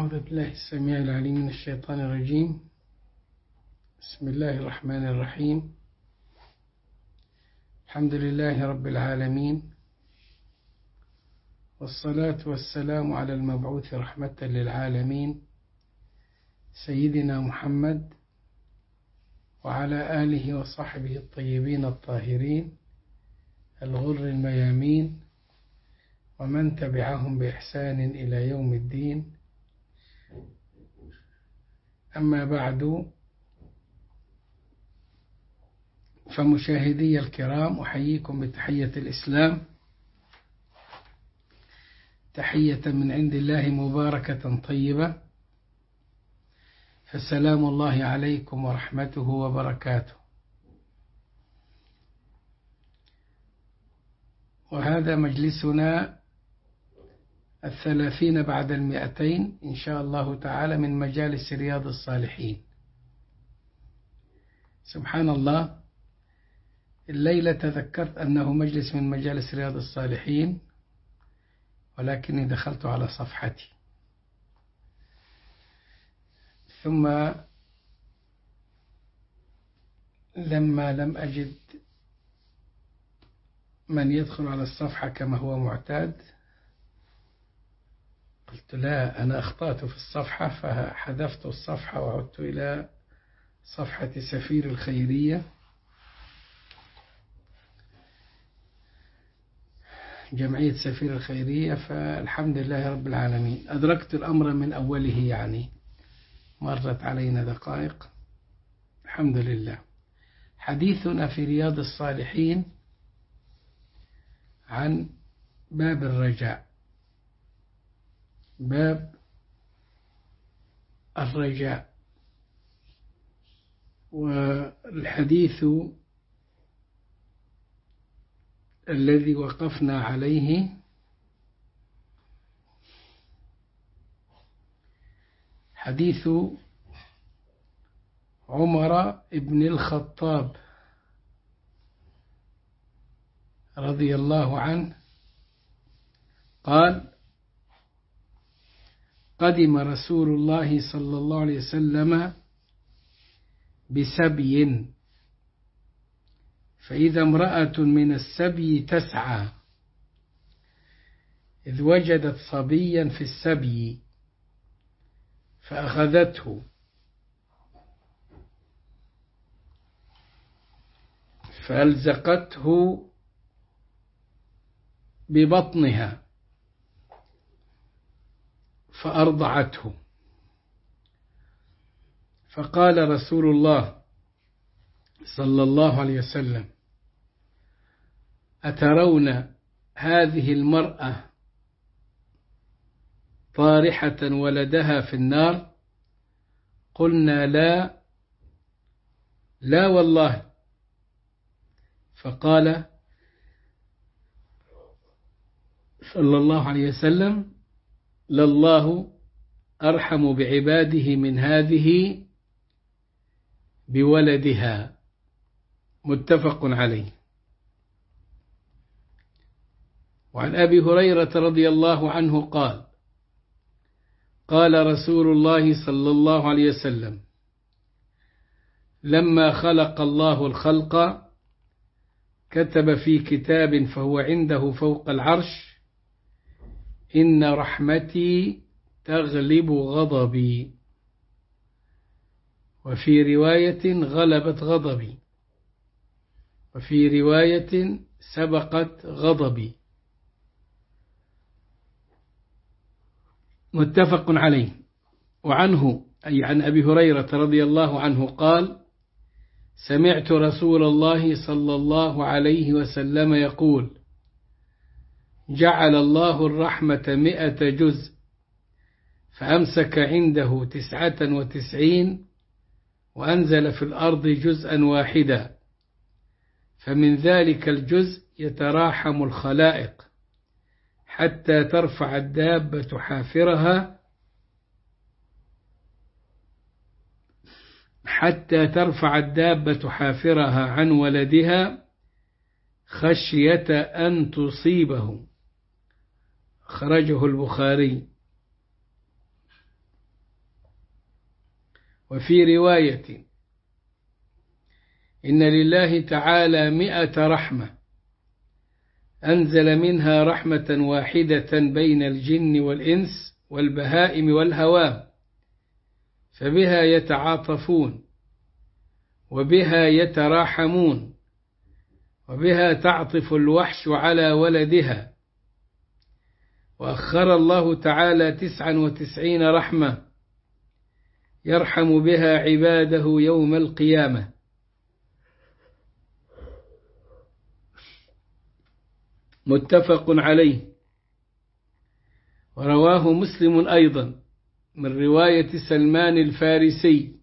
أعوذ بالله السميع العليم من الشيطان الرجيم. بسم الله الرحمن الرحيم. الحمد لله رب العالمين، والصلاة والسلام على المبعوث رحمة للعالمين سيدنا محمد وعلى آله وصحبه الطيبين الطاهرين الغر الميامين ومن تبعهم بإحسان إلى يوم الدين. أما بعد، فمشاهدي الكرام، أحييكم بتحية الإسلام، تحية من عند الله مباركة طيبة، فسلام الله عليكم ورحمته وبركاته. وهذا مجلسنا 30 بعد 200 إن شاء الله تعالى من مجالس رياض الصالحين. سبحان الله، الليلة تذكرت أنه مجلس من مجالس رياض الصالحين، ولكني دخلت على صفحتي، ثم لما لم أجد من يدخل على الصفحة كما هو معتاد، قلت لا، أنا أخطأت في الصفحة، فحذفت الصفحة وعدت إلى صفحة سفير الخيرية، جمعية سفير الخيرية. فالحمد لله رب العالمين أدركت الأمر من أوله، يعني مرت علينا دقائق، الحمد لله. حديثنا في رياض الصالحين عن باب الرجاء، باب الرجاء. والحديث الذي وقفنا عليه حديث عمر بن الخطاب رضي الله عنه قال: قدم رسول الله صلى الله عليه وسلم بسبي، فإذا امرأة من السبي تسعى، إذ وجدت صبيا في السبي فأخذته فألزقته ببطنها فأرضعته. فقال رسول الله صلى الله عليه وسلم: أترون هذه المرأة طارحة ولدها في النار؟ قلنا لا، لا والله. فقال صلى الله عليه وسلم: لله أرحم بعباده من هذه بولدها. متفق عليه. وعن أبي هريرة رضي الله عنه قال: قال رسول الله صلى الله عليه وسلم: لما خلق الله الخلق كتب في كتاب فهو عنده فوق العرش: إن رحمتي تغلب غضبي. وفي رواية: غلبت غضبي. وفي رواية: سبقت غضبي. متفق عليه. وعنه، أي عن أبي هريرة رضي الله عنه قال: سمعت رسول الله صلى الله عليه وسلم يقول: جعل الله الرحمة 100 جزء، فأمسك عنده 99 وأنزل في الأرض جزءا واحدا، فمن ذلك الجزء يتراحم الخلائق حتى ترفع الدابة حافرها عن ولدها خشية أن تصيبه. أخرجه البخاري. وفي رواية: إن لله تعالى 100 رحمة أنزل منها رحمة واحدة بين الجن والإنس والبهائم والهوام، فبها يتعاطفون، وبها يتراحمون، وبها تعطف الوحش على ولدها. وأخر الله تعالى 99 رحمة يرحم بها عباده يوم القيامة. متفق عليه. ورواه مسلم أيضا من رواية سلمان الفارسي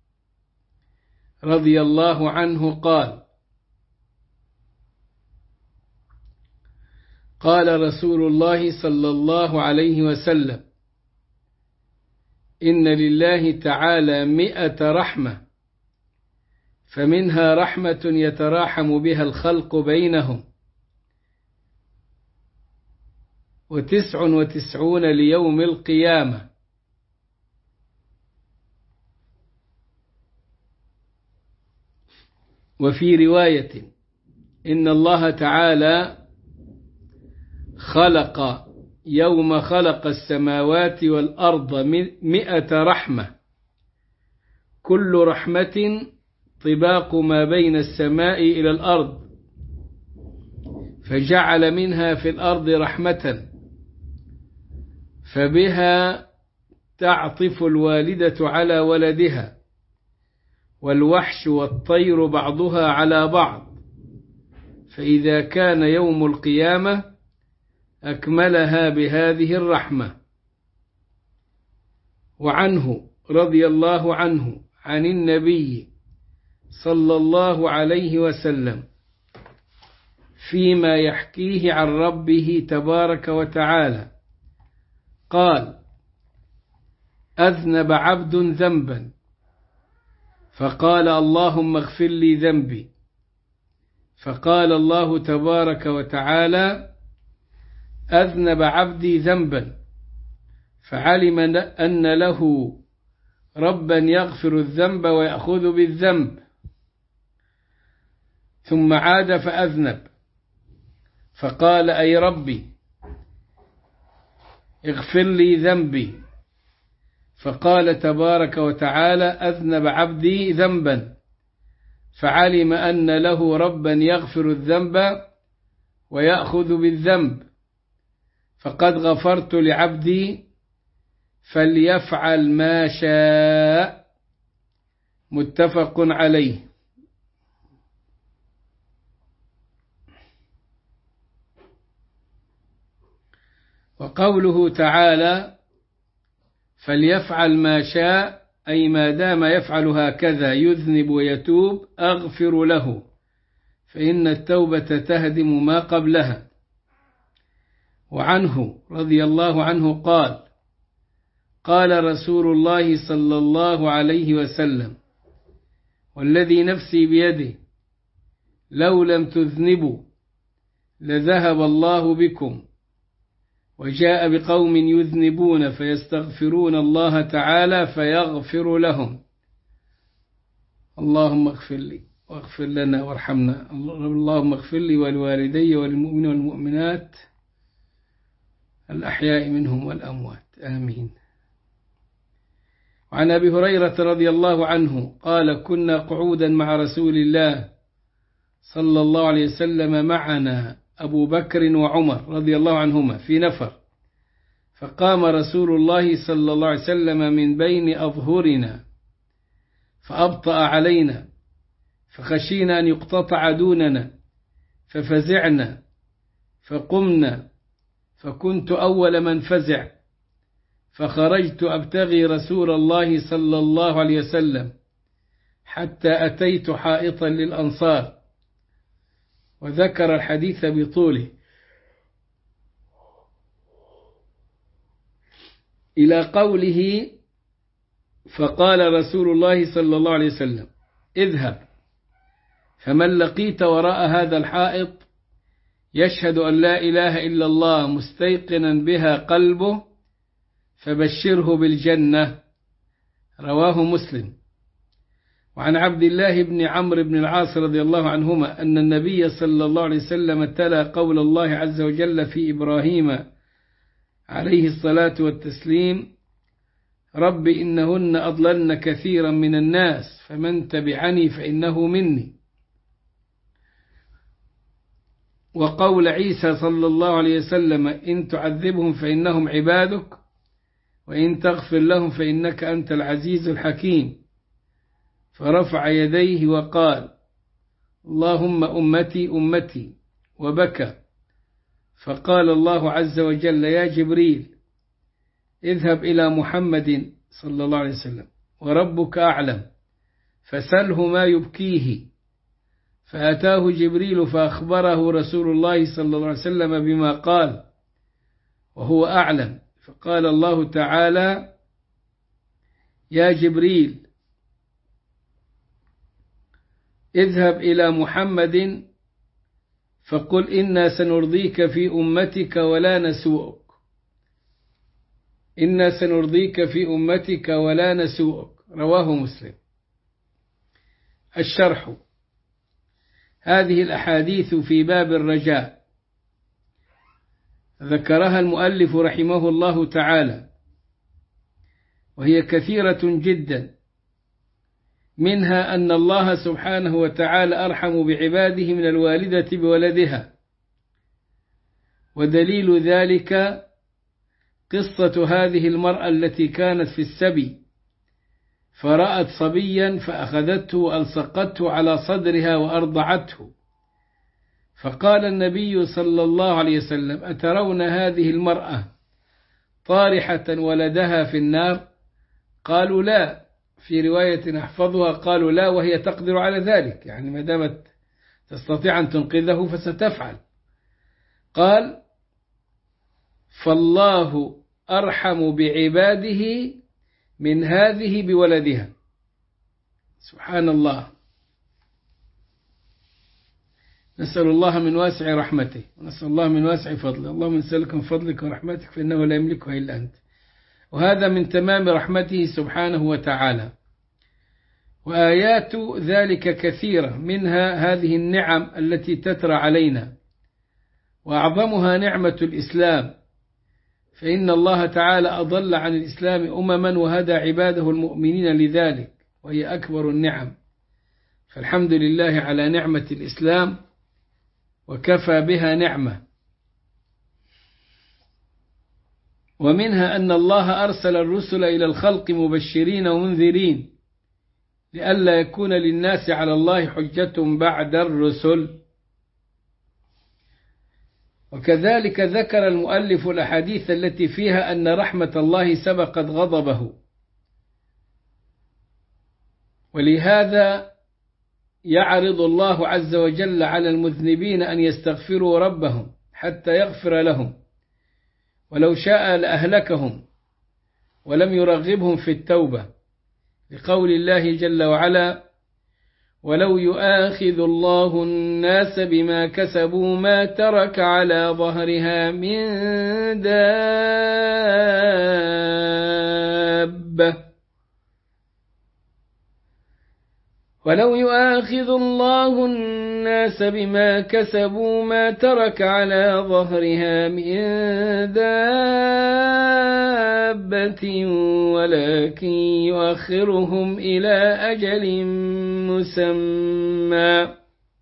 رضي الله عنه قال: قال رسول الله صلى الله عليه وسلم: إن لله تعالى 100 رحمة، فمنها رحمة يتراحم بها الخلق بينهم، 99 ليوم القيامة. وفي رواية: إن الله تعالى خلق يوم خلق السماوات والأرض 100 رحمة، كل رحمة طباق ما بين السماء إلى الأرض، فجعل منها في الأرض رحمة، فبها تعطف الوالدة على ولدها، والوحش والطير بعضها على بعض، فإذا كان يوم القيامة أكملها بهذه الرحمة. وعنه رضي الله عنه عن النبي صلى الله عليه وسلم فيما يحكيه عن ربه تبارك وتعالى قال: أذنب عبد ذنبا فقال: اللهم اغفر لي ذنبي، فقال الله تبارك وتعالى: أذنب عبدي ذنبا، فعلم أن له ربا يغفر الذنب ويأخذ بالذنب، ثم عاد فأذنب، فقال: أي ربي اغفر لي ذنبي، فقال تبارك وتعالى: أذنب عبدي ذنبا، فعلم أن له ربا يغفر الذنب ويأخذ بالذنب، فقد غفرت لعبدي فليفعل ما شاء. متفق عليه. وقوله تعالى: فليفعل ما شاء، أي ما دام يفعل هكذا يذنب ويتوب أغفر له، فإن التوبة تهدم ما قبلها. وعنه رضي الله عنه قال: قال رسول الله صلى الله عليه وسلم: والذي نفسي بيده لو لم تذنبوا لذهب الله بكم، وجاء بقوم يذنبون فيستغفرون الله تعالى فيغفر لهم. اللهم اغفر لي واغفر لنا وارحمنا. اللهم اغفر لي ولوالدي وللمؤمنين والمؤمنات الأحياء منهم والأموات، آمين. وعن أبي هريرة رضي الله عنه قال: كنا قعودا مع رسول الله صلى الله عليه وسلم، معنا أبو بكر وعمر رضي الله عنهما في نفر، فقام رسول الله صلى الله عليه وسلم من بين أظهرنا فأبطأ علينا، فخشينا أن يقتطع دوننا، ففزعنا فقمنا، فكنت أول من فزع، فخرجت أبتغي رسول الله صلى الله عليه وسلم حتى أتيت حائطا للأنصار. وذكر الحديث بطوله إلى قوله: فقال رسول الله صلى الله عليه وسلم: اذهب، فمن لقيت وراء هذا الحائط يشهد أن لا إله إلا الله مستيقنا بها قلبه فبشره بالجنة. رواه مسلم. وعن عبد الله بن عمرو بن العاص رضي الله عنهما أن النبي صلى الله عليه وسلم تلا قول الله عز وجل في إبراهيم عليه الصلاة والتسليم: رب إنهن أضللن كثيرا من الناس فمن تبعني فإنه مني. وقول عيسى صلى الله عليه وسلم: إن تعذبهم فإنهم عبادك وإن تغفر لهم فإنك أنت العزيز الحكيم. فرفع يديه وقال: اللهم أمتي أمتي، وبكى. فقال الله عز وجل: يا جبريل اذهب إلى محمد صلى الله عليه وسلم وربك أعلم فسله ما يبكيه. فأتاه جبريل فأخبره رسول الله صلى الله عليه وسلم بما قال وهو أعلم. فقال الله تعالى: يا جبريل اذهب إلى محمد فقل إنا سنرضيك في أمتك ولا نسوءك. إنا سنرضيك في أمتك ولا نسوءك. رواه مسلم. الشرح: هذه الأحاديث في باب الرجاء ذكرها المؤلف رحمه الله تعالى، وهي كثيرة جدا، منها أن الله سبحانه وتعالى أرحم بعباده من الوالدة بولدها. ودليل ذلك قصة هذه المرأة التي كانت في السبي فرأت صبيا فأخذته وألصقته على صدرها وأرضعته. فقال النبي صلى الله عليه وسلم: أترون هذه المرأة طارحة ولدها في النار؟ قالوا لا. في رواية نحفظها قالوا لا وهي تقدر على ذلك، يعني ما دامت تستطيع أن تنقذه فستفعل. قال: فالله أرحم بعباده من هذه بولدها. سبحان الله. نسأل الله من واسع رحمته ونسأل الله من واسع فضله. اللهم نسألك من فضلك ورحمتك فإنه لا يملكها إلا أنت. وهذا من تمام رحمته سبحانه وتعالى. وآيات ذلك كثيرة، منها هذه النعم التي تترى علينا، وأعظمها نعمة الإسلام، فإن الله تعالى أضل عن الإسلام أمما وهدى عباده المؤمنين لذلك، وهي أكبر النعم. فالحمد لله على نعمة الإسلام، وكفى بها نعمة. ومنها أن الله أرسل الرسل إلى الخلق مبشرين ومنذرين لئلا يكون للناس على الله حجة بعد الرسل. وكذلك ذكر المؤلف الأحاديث التي فيها أن رحمة الله سبقت غضبه، ولهذا يعرض الله عز وجل على المذنبين أن يستغفروا ربهم حتى يغفر لهم، ولو شاء لأهلكهم ولم يرغبهم في التوبة، لقول الله جل وعلا: ولو يؤاخذ الله الناس بما كسبوا ما ترك على ظهرها من دابة ولو يؤاخذ الله الناس بما كسبوا ما ترك على ظهرها من دابة ولكن يؤخرهم إلى أجل مسمى.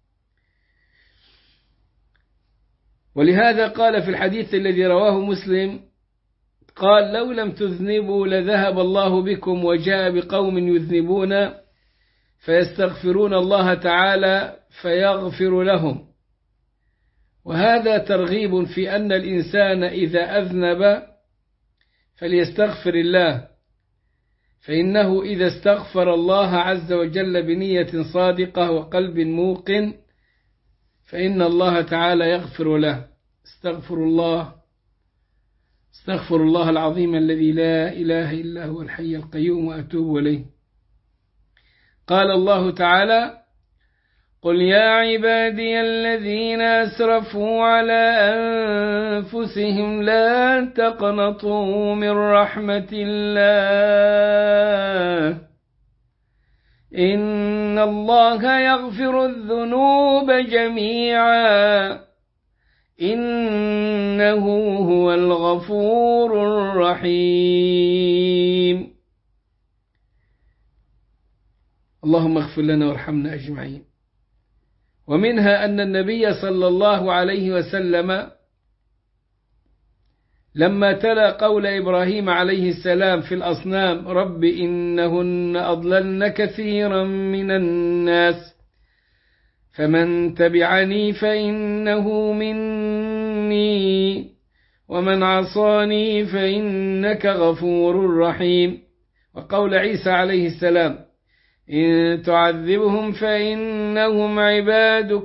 ولهذا قال في الحديث الذي رواه مسلم قال: لو لم تذنبوا لذهب الله بكم وجاء بقوم يذنبون فيستغفرون الله تعالى فيغفر لهم. وهذا ترغيب في أن الإنسان إذا أذنب فليستغفر الله، فإنه إذا استغفر الله عز وجل بنية صادقة وقلب موقن فإن الله تعالى يغفر له. استغفر الله العظيم الذي لا إله إلا هو الحي القيوم وأتوب إليه. قال الله تعالى: قل يا عبادي الذين أسرفوا على أنفسهم لا تقنطوا من رحمة الله إن الله يغفر الذنوب جميعا إنه هو الغفور الرحيم. اللهم اغفر لنا وارحمنا أجمعين. ومنها أن النبي صلى الله عليه وسلم لما تلا قول إبراهيم عليه السلام في الأصنام رب إنهن أضللن كثيرا من الناس فمن تبعني فإنه مني ومن عصاني فإنك غفور رحيم. وقول عيسى عليه السلام إن تعذبهم فإنهم عبادك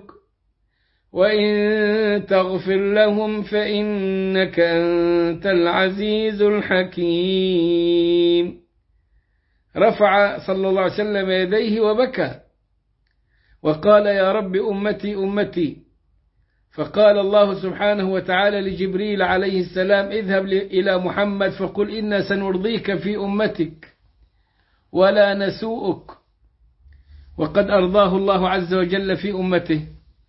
وإن تغفر لهم فإنك أنت العزيز الحكيم. رفع صلى الله عليه وسلم يديه وبكى وقال يا رب أمتي أمتي. فقال الله سبحانه وتعالى لجبريل عليه السلام اذهب إلى محمد فقل إنا سنرضيك في أمتك ولا نسوءك. وقد أرضاه الله عز وجل في أمته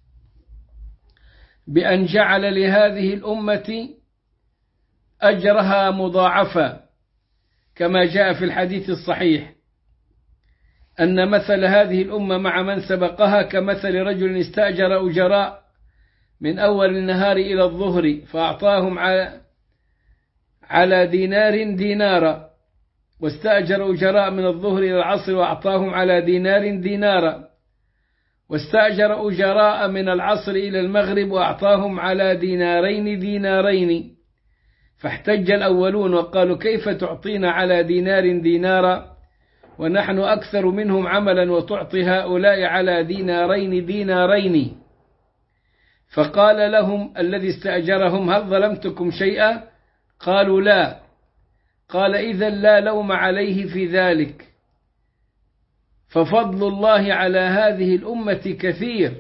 بأن جعل لهذه الأمة أجرها مضاعفا كما جاء في الحديث الصحيح أن مثل هذه الأمة مع من سبقها كمثل رجل استأجر أجراء من أول النهار إلى الظهر فأعطاهم على دينار دينارا واستأجر أجراء من الظهر إلى العصر وأعطاهم على دينار دينارا واستأجر أجراء من العصر إلى المغرب وأعطاهم على دينارين دينارين. فاحتج الأولون وقالوا كيف تعطينا على دينار دينارا ونحن أكثر منهم عملا وتعطي هؤلاء على دينارين دينارين. فقال لهم الذي استأجرهم هل ظلمتكم شيئا؟ قالوا لا. قال إذا لا لوم عليه في ذلك ففضل الله على هذه الأمة كثير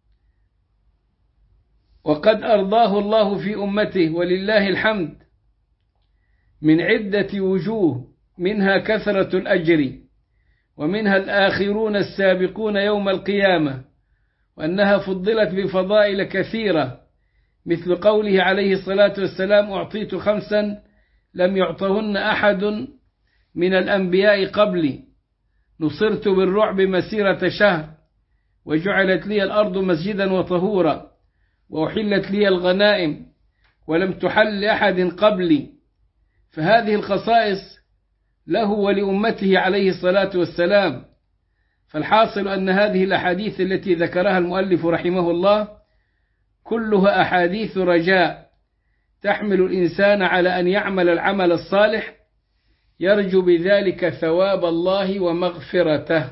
وقد أرضاه الله في أمته ولله الحمد من عدة وجوه منها كثرة الأجر ومنها الآخرون السابقون يوم القيامة وأنها فضلت بفضائل كثيرة مثل قوله عليه الصلاة والسلام أعطيت 5 لم يعطهن أحد من الأنبياء قبلي نصرت بالرعب مسيرة شهر وجعلت لي الأرض مسجدا وطهورا وأحلت لي الغنائم ولم تحل لأحد قبلي. فهذه الخصائص له ولأمته عليه الصلاة والسلام. فالحاصل أن هذه الأحاديث التي ذكرها المؤلف رحمه الله كلها أحاديث رجاء تحمل الإنسان على أن يعمل العمل الصالح يرجو بذلك ثواب الله ومغفرته.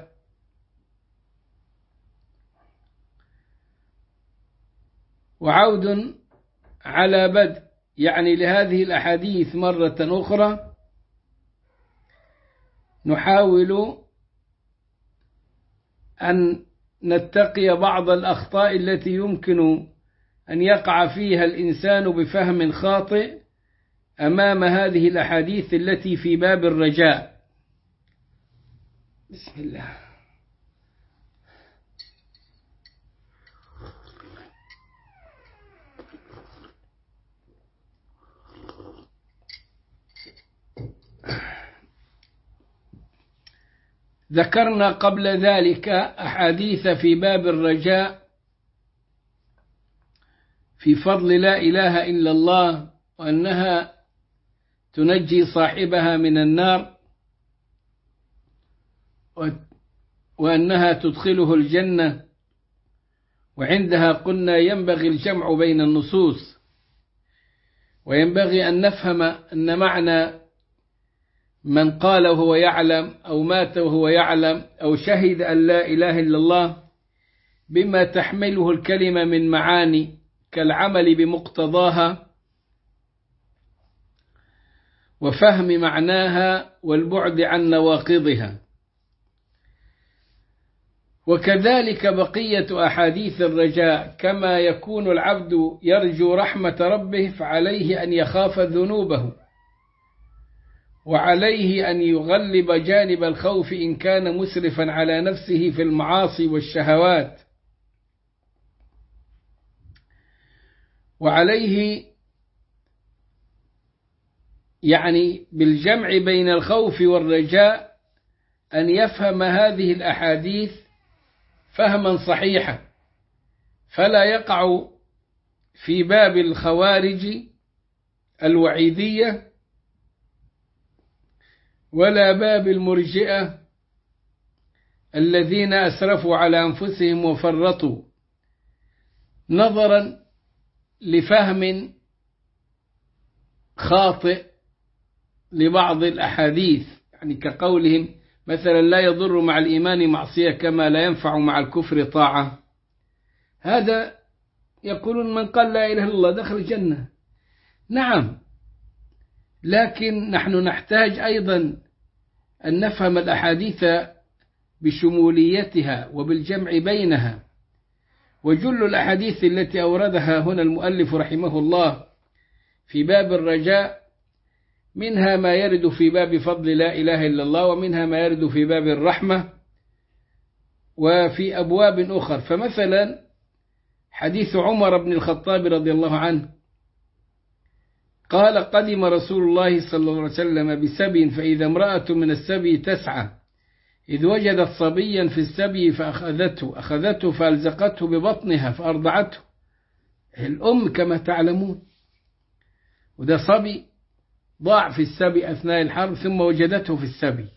وعود على بدء يعني لهذه الأحاديث مرة أخرى نحاول أن نتقي بعض الأخطاء التي يمكن أن يقع فيها الإنسان بفهم خاطئ أمام هذه الأحاديث التي في باب الرجاء. بسم الله. ذكرنا قبل ذلك أحاديث في باب الرجاء في فضل لا إله إلا الله وأنها تنجي صاحبها من النار وأنها تدخله الجنة. وعندها قلنا ينبغي الجمع بين النصوص وينبغي أن نفهم أن معنى من قال وهو يعلم أو مات وهو يعلم أو شهد أن لا إله إلا الله بما تحمله الكلمة من معاني كالعمل بمقتضاها وفهم معناها والبعد عن نواقضها. وكذلك بقية أحاديث الرجاء كما يكون العبد يرجو رحمة ربه فعليه أن يخاف ذنوبه وعليه أن يغلب جانب الخوف إن كان مسرفا على نفسه في المعاصي والشهوات، وعليه يعني بالجمع بين الخوف والرجاء أن يفهم هذه الأحاديث فهما صحيحا، فلا يقع في باب الخوارج الوعيدية ولا باب المرجئة الذين أسرفوا على أنفسهم وفرطوا، نظرا لفهم خاطئ لبعض الأحاديث، يعني كقولهم مثلا لا يضر مع الإيمان معصية كما لا ينفع مع الكفر طاعة. هذا يقولون من قال لا إله إلا الله دخل الجنة. نعم، لكن نحن نحتاج أيضا أن نفهم الأحاديث بشموليتها وبالجمع بينها. وجل الأحاديث التي أوردها هنا المؤلف رحمه الله في باب الرجاء منها ما يرد في باب فضل لا إله إلا الله، ومنها ما يرد في باب الرحمة وفي أبواب أخرى. فمثلا حديث عمر بن الخطاب رضي الله عنه قال قدم رسول الله صلى الله عليه وسلم بسبي، فإذا امرأة من السبي تسعى، إذ وجدت صبيا في السبي أخذته فألزقته ببطنها فأرضعته. الأم كما تعلمون، وده صبي ضاع في السبي أثناء الحرب ثم وجدته في السبي،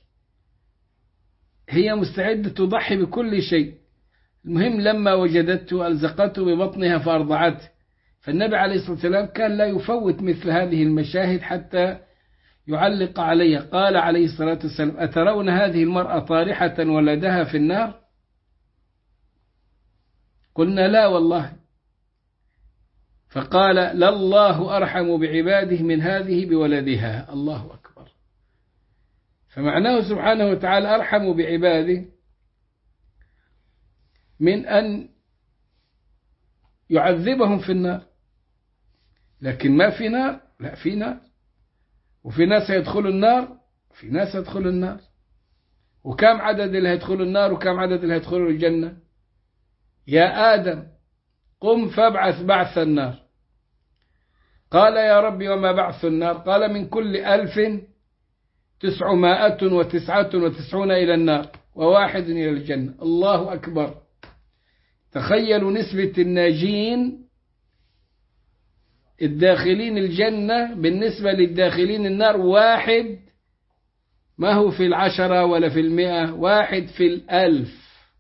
هي مستعدة تضحي بكل شيء، المهم لما وجدته ألزقته ببطنها فأرضعته. فالنبي عليه الصلاة والسلام كان لا يفوت مثل هذه المشاهد حتى يعلق عليها. قال عليه الصلاة والسلام أترون هذه المرأة طارحة ولدها في النار؟ قلنا لا والله. فقال لله أرحم بعباده من هذه بولدها. الله أكبر. فمعناه سبحانه وتعالى أرحم بعباده من أن يعذبهم في النار. لكن ما في نار، لا في نار، وفي ناس يدخلوا النار، في ناس يدخلوا النار. وكم عدد اللي هيدخلوا النار وكم عدد اللي هيدخلوا الجنة؟ يا آدم قم فابعث بعث النار. قال يا ربي وما بعث النار؟ قال من كل 1999 إلى النار وواحد إلى الجنة. الله أكبر. تخيلوا نسبة الناجين الداخلين الجنة بالنسبة للداخلين النار، واحد، ما هو في 10 ولا في 100، واحد في 1000.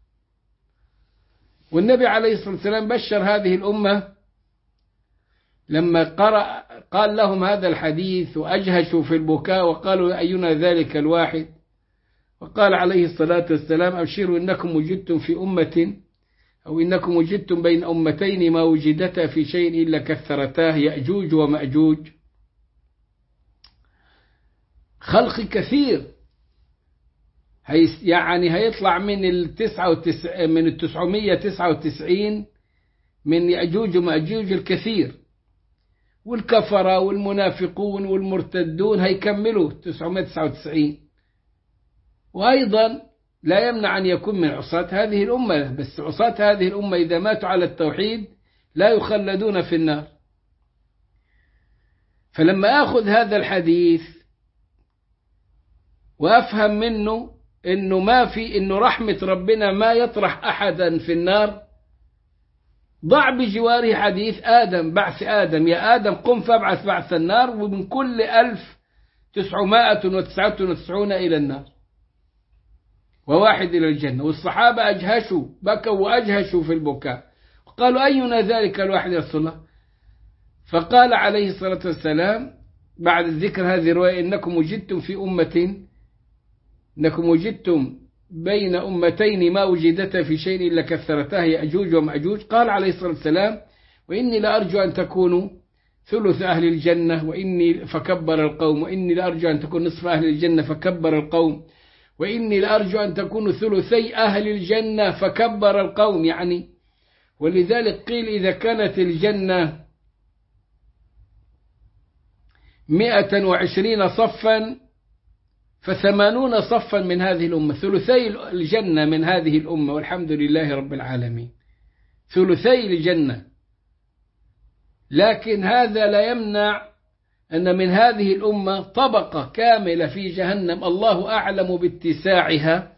والنبي عليه الصلاة والسلام بشر هذه الأمة لما قال لهم هذا الحديث وأجهشوا في البكاء وقالوا أينا ذلك الواحد، وقال عليه الصلاة والسلام أبشروا إنكم وجدتم في أمة أو إنكم وجدتم بين أمتين ما وجدتا في شيء إلا كثرتاه، يأجوج ومأجوج. خلق كثير، يعني هيطلع من 999 من يأجوج ومأجوج الكثير، والكفرة والمنافقون والمرتدون هيكملوا 999. وأيضا لا يمنع أن يكون من عصاة هذه الأمة، بس عصاة هذه الأمة إذا ماتوا على التوحيد لا يخلدون في النار. فلما أخذ هذا الحديث وأفهم منه إنه رحمة ربنا ما يطرح أحدا في النار، ضع بجواره حديث آدم، بعث آدم، يا آدم قم فابعث بعث النار، ومن كل 1999 إلى النار وواحد إلى الجنة. والصحابة أجهشوا، بكوا وأجهشوا في البكاء، قالوا أينا ذلك الواحد يا رسول الله؟ فقال عليه الصلاة والسلام بعد ذكر هذه الرواية إنكم وجدتم بين أمتين ما وجدتا في شيء إلا كثرتاه، يأجوج ومأجوج. قال عليه الصلاة والسلام وإني لأرجو أن تكونوا ثلث أهل الجنة فكبر القوم، وإني لأرجو أن تكون نصف أهل الجنة فكبر القوم، وإني لأرجو أن تكونوا ثلثي أهل الجنة فكبر القوم. يعني ولذلك قيل إذا كانت الجنة 120 صفا ف80 صفا من هذه الأمة، ثلثي الجنة من هذه الأمة، والحمد لله رب العالمين، ثلثي الجنة. لكن هذا لا يمنع أن من هذه الأمة طبقة كاملة في جهنم الله أعلم باتساعها،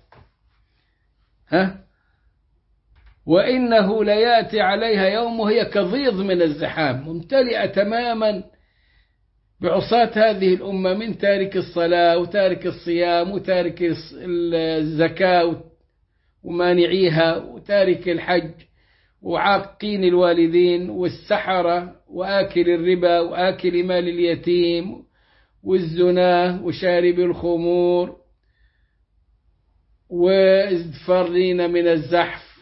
وإنه ليأتي عليها يوم هي كضيض من الزحام، ممتلئة تماما بعصاة هذه الأمة، من تارك الصلاة وتارك الصيام وتارك الزكاة ومانعيها وتارك الحج وعاقين الوالدين والسحرة وآكل الربا وآكل مال اليتيم والزنا وشارب الخمور والفارين من الزحف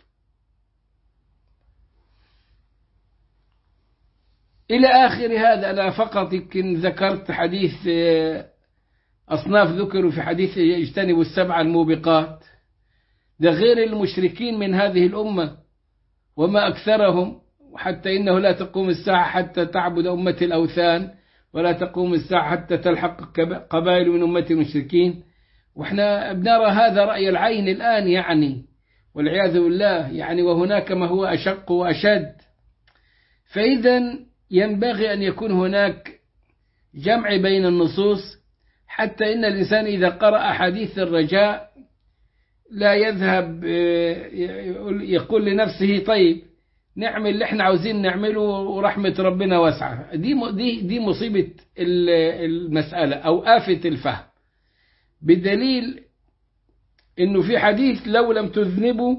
إلى آخر هذا. أنا فقط يمكن ذكرت حديث أصناف ذكروا في حديث يجتنبوا 7 الموبقات، ده غير المشركين من هذه الأمة وما أكثرهم، وحتى إنه لا تقوم الساعة حتى تعبد أمة الأوثان، ولا تقوم الساعة حتى تلحق قبائل من أمة المشركين. وإحنا بنرى هذا رأي العين الآن يعني، والعياذ بالله يعني، وهناك ما هو أشق وأشد. فإذا ينبغي أن يكون هناك جمع بين النصوص، حتى إن الإنسان إذا قرأ حديث الرجاء لا يذهب يقول لنفسه طيب نعمل اللي احنا عاوزين نعمله ورحمة ربنا واسعة. دي مصيبة المسألة أو آفة الفهم، بدليل إنه في حديث لو لم تذنبوا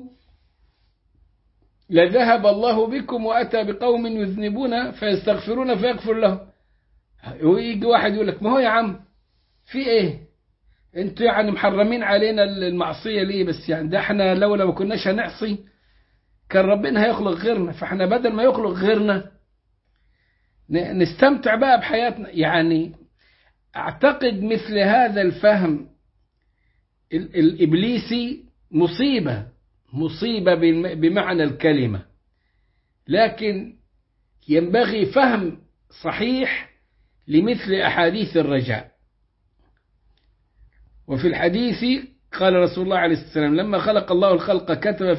لذهب الله بكم وأتى بقوم يذنبون فيستغفرون فيغفر لهم. ويجي واحد يقول لك ما هو يا عم في ايه انتوا يعني محرمين علينا المعصية ليه بس؟ يعني ده احنا لولا ما كناش هنعصي كان ربنا هيخلق غيرنا، فاحنا بدل ما يخلق غيرنا نستمتع بقى بحياتنا. يعني اعتقد مثل هذا الفهم الإبليسي مصيبة بمعنى الكلمة، لكن ينبغي فهم صحيح لمثل أحاديث الرجاء. وفي الحديث قال رسول الله عليه الصلاة والسلام لما خلق الله الخلق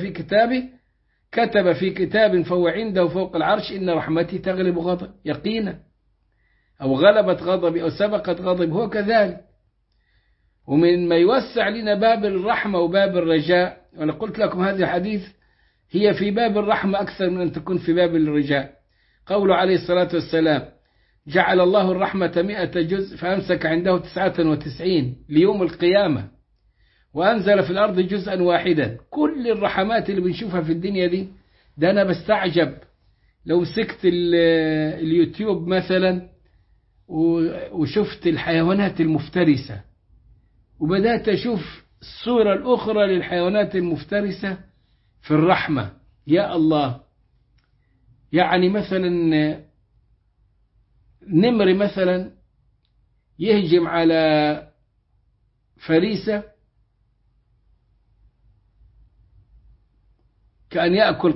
كتب في كتاب فهو عنده فوق العرش إن رحمتي تغلب غضب، يقينا، أو غلبت غضبي أو سبقت غضبي، هو كذلك. ومن ما يوسع لنا باب الرحمة وباب الرجاء، وأنا قلت لكم هذه الحديث هي في باب الرحمة أكثر من أن تكون في باب الرجاء. قوله عليه الصلاة والسلام جعل الله الرحمة 100 جزء فأمسك عنده 99 ليوم القيامة، وأنزل في الأرض جزءا واحدا. كل الرحمات اللي بنشوفها في الدنيا دي، ده أنا بستعجب لو مسكت اليوتيوب مثلا وشفت الحيوانات المفترسة وبدأت أشوف الصورة الأخرى للحيوانات المفترسة في الرحمة، يا الله. يعني مثلا نمر مثلا يهجم على فريسة كأن يأكل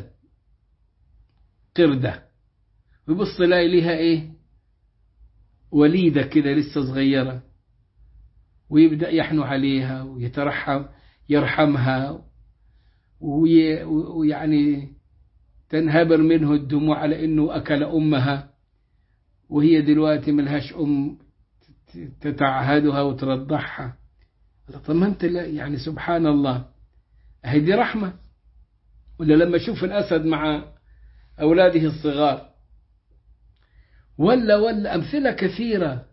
قردة، ويبص لا ليها ايه وليدة كده لسه صغيرة، ويبدأ يحنو عليها ويترحم يرحمها، ويعني تنهبر منه الدموع على انه اكل امها، وهي دلوقتي ملهاش تتعهدها وترضعها. طب ما انت يعني سبحان الله، هذه رحمة. ولا لما اشوف الاسد مع اولاده الصغار، ولا امثلة كثيرة.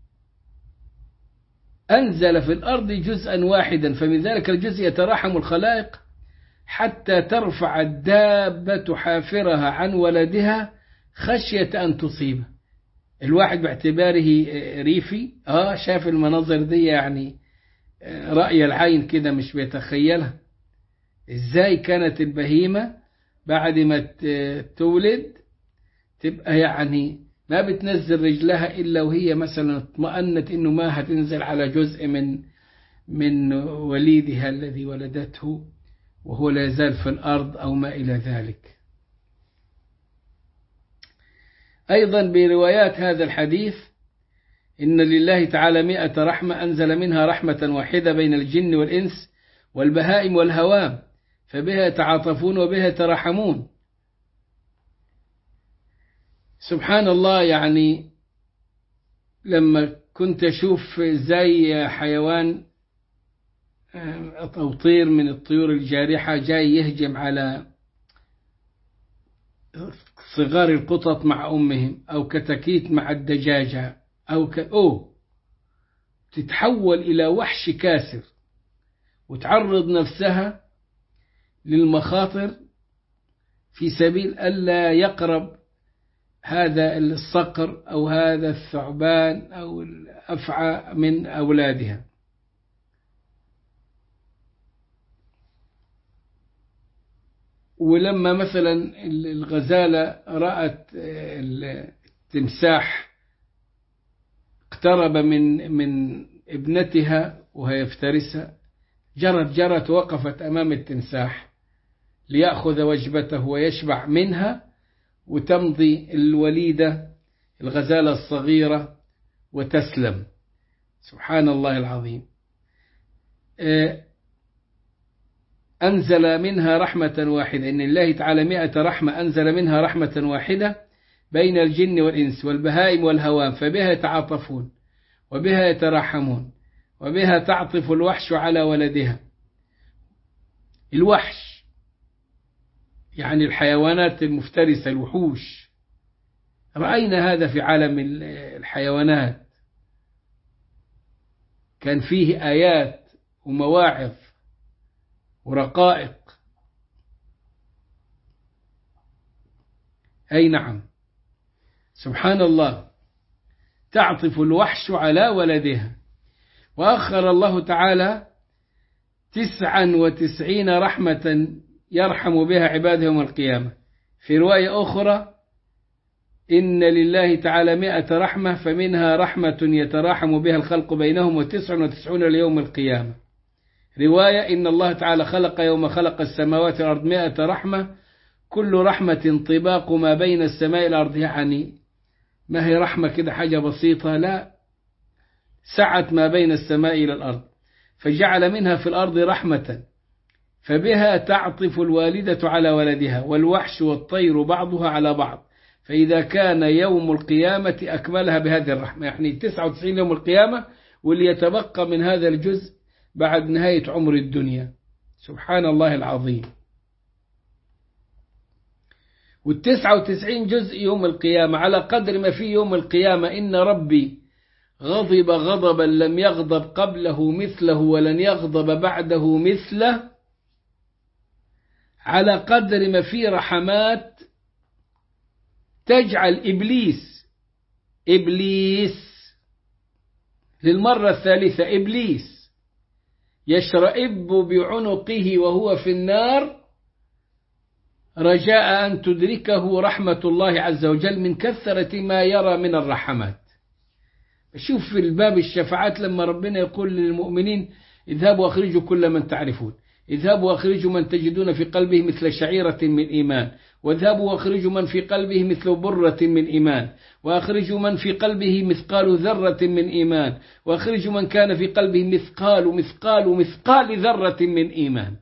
أنزل في الأرض جزءا واحدا فمن ذلك الجزء يتراحم الخلائق حتى ترفع الدابة حافرها عن ولدها خشية أن تصيبه. الواحد باعتباره ريفي شاف المناظر دي، يعني رأي العين كده مش بيتخيلها. إزاي كانت البهيمة بعد ما تولد تبقى يعني ما بتنزل رجلها إلا وهي مثلا اطمأنت إنه ما هتنزل على جزء من وليدها الذي ولدته وهو لا يزال في الأرض أو ما إلى ذلك. أيضا بروايات هذا الحديث إن لله تعالى 100 رحمة أنزل منها رحمة واحدة بين الجن والإنس والبهائم والهوام فبها يتعاطفون وبها يتراحمون. سبحان الله، يعني لما كنت أشوف زي حيوان أو طير من الطيور الجارحة جاي يهجم على صغار القطط مع أمهم، أو كتاكيت مع الدجاجة، تتحول إلى وحش كاسر وتعرض نفسها للمخاطر في سبيل ألا يقرب هذا الصقر أو هذا الثعبان أو الأفعى من أولادها. ولما مثلا الغزالة رأت التمساح اقترب من ابنتها وهي يفترسها، جرت وقفت أمام التمساح ليأخذ وجبته ويشبع منها، وتمضي الوليدة الغزالة الصغيرة وتسلم. سبحان الله العظيم. أنزل منها رحمة واحدة، إن الله تعالى 100 رحمة أنزل منها رحمة واحدة بين الجن والإنس والبهائم والهوام فبها يتعاطفون وبها يتراحمون وبها تعطف الوحش على ولدها. الوحش يعني الحيوانات المفترسة، الوحوش. رأينا هذا في عالم الحيوانات، كان فيه آيات ومواعظ ورقائق. أي نعم، سبحان الله، تعطف الوحش على ولدها. وأخر الله تعالى 99 رحمة يرحم بها عباده يوم القيامة. في رواية أخرى إن لله تعالى 100 رحمة فمنها رحمة يتراحم بها الخلق بينهم و99 ليوم القيامة. رواية إن الله تعالى خلق يوم خلق السماوات والأرض 100 رحمة كل رحمة طباق ما بين السماء والأرض. يعني ما هي رحمة كده حاجة بسيطة، لا، سعت ما بين السماء إلى الأرض. فجعل منها في الأرض رحمة فبها تعطف الوالدة على ولدها والوحش والطير بعضها على بعض، فإذا كان يوم القيامة أكملها بهذه الرحمة. يعني 99 يوم القيامة، واللي يتبقى من هذا الجزء بعد نهاية عمر الدنيا. سبحان الله العظيم. 99 جزء يوم القيامة، على قدر ما في يوم القيامة إن ربي غضب غضبا لم يغضب قبله مثله ولن يغضب بعده مثله، على قدر ما في رحمات تجعل إبليس للمرة الثالثة إبليس يشرئب بعنقه وهو في النار رجاء أن تدركه رحمة الله عز وجل من كثرة ما يرى من الرحمات. شوف في الباب الشفاعات لما ربنا يقول للمؤمنين اذهبوا واخرجوا كل من تعرفون، اذهبوا واخرجوا من تجدون في قلبه مثل شعيرة من إيمان، واذهبوا واخرجوا من في قلبه مثل برة من إيمان، واخرجوا من في قلبه مثقال ذرة من إيمان، واخرجوا من كان في قلبه مثقال ذرة من إيمان.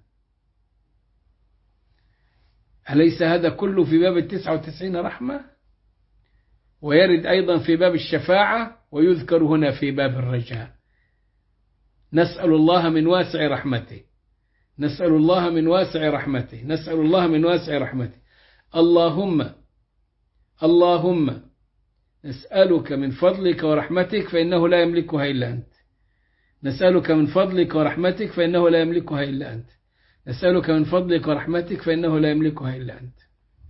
أليس هذا كله في باب 99 رحمة؟ ويرد أيضا في باب الشفاعة، ويذكر هنا في باب الرجاء. نسأل الله من واسع رحمته، نسأل الله من واسع رحمته، نسأل الله من واسع رحمته. اللهم نسألك من فضلك ورحمتك فإنه لا يملكها إلا أنت، نسألك من فضلك ورحمتك فإنه لا يملكها إلا أنت، نسألك من فضلك ورحمتك فإنه لا يملكها إلا أنت.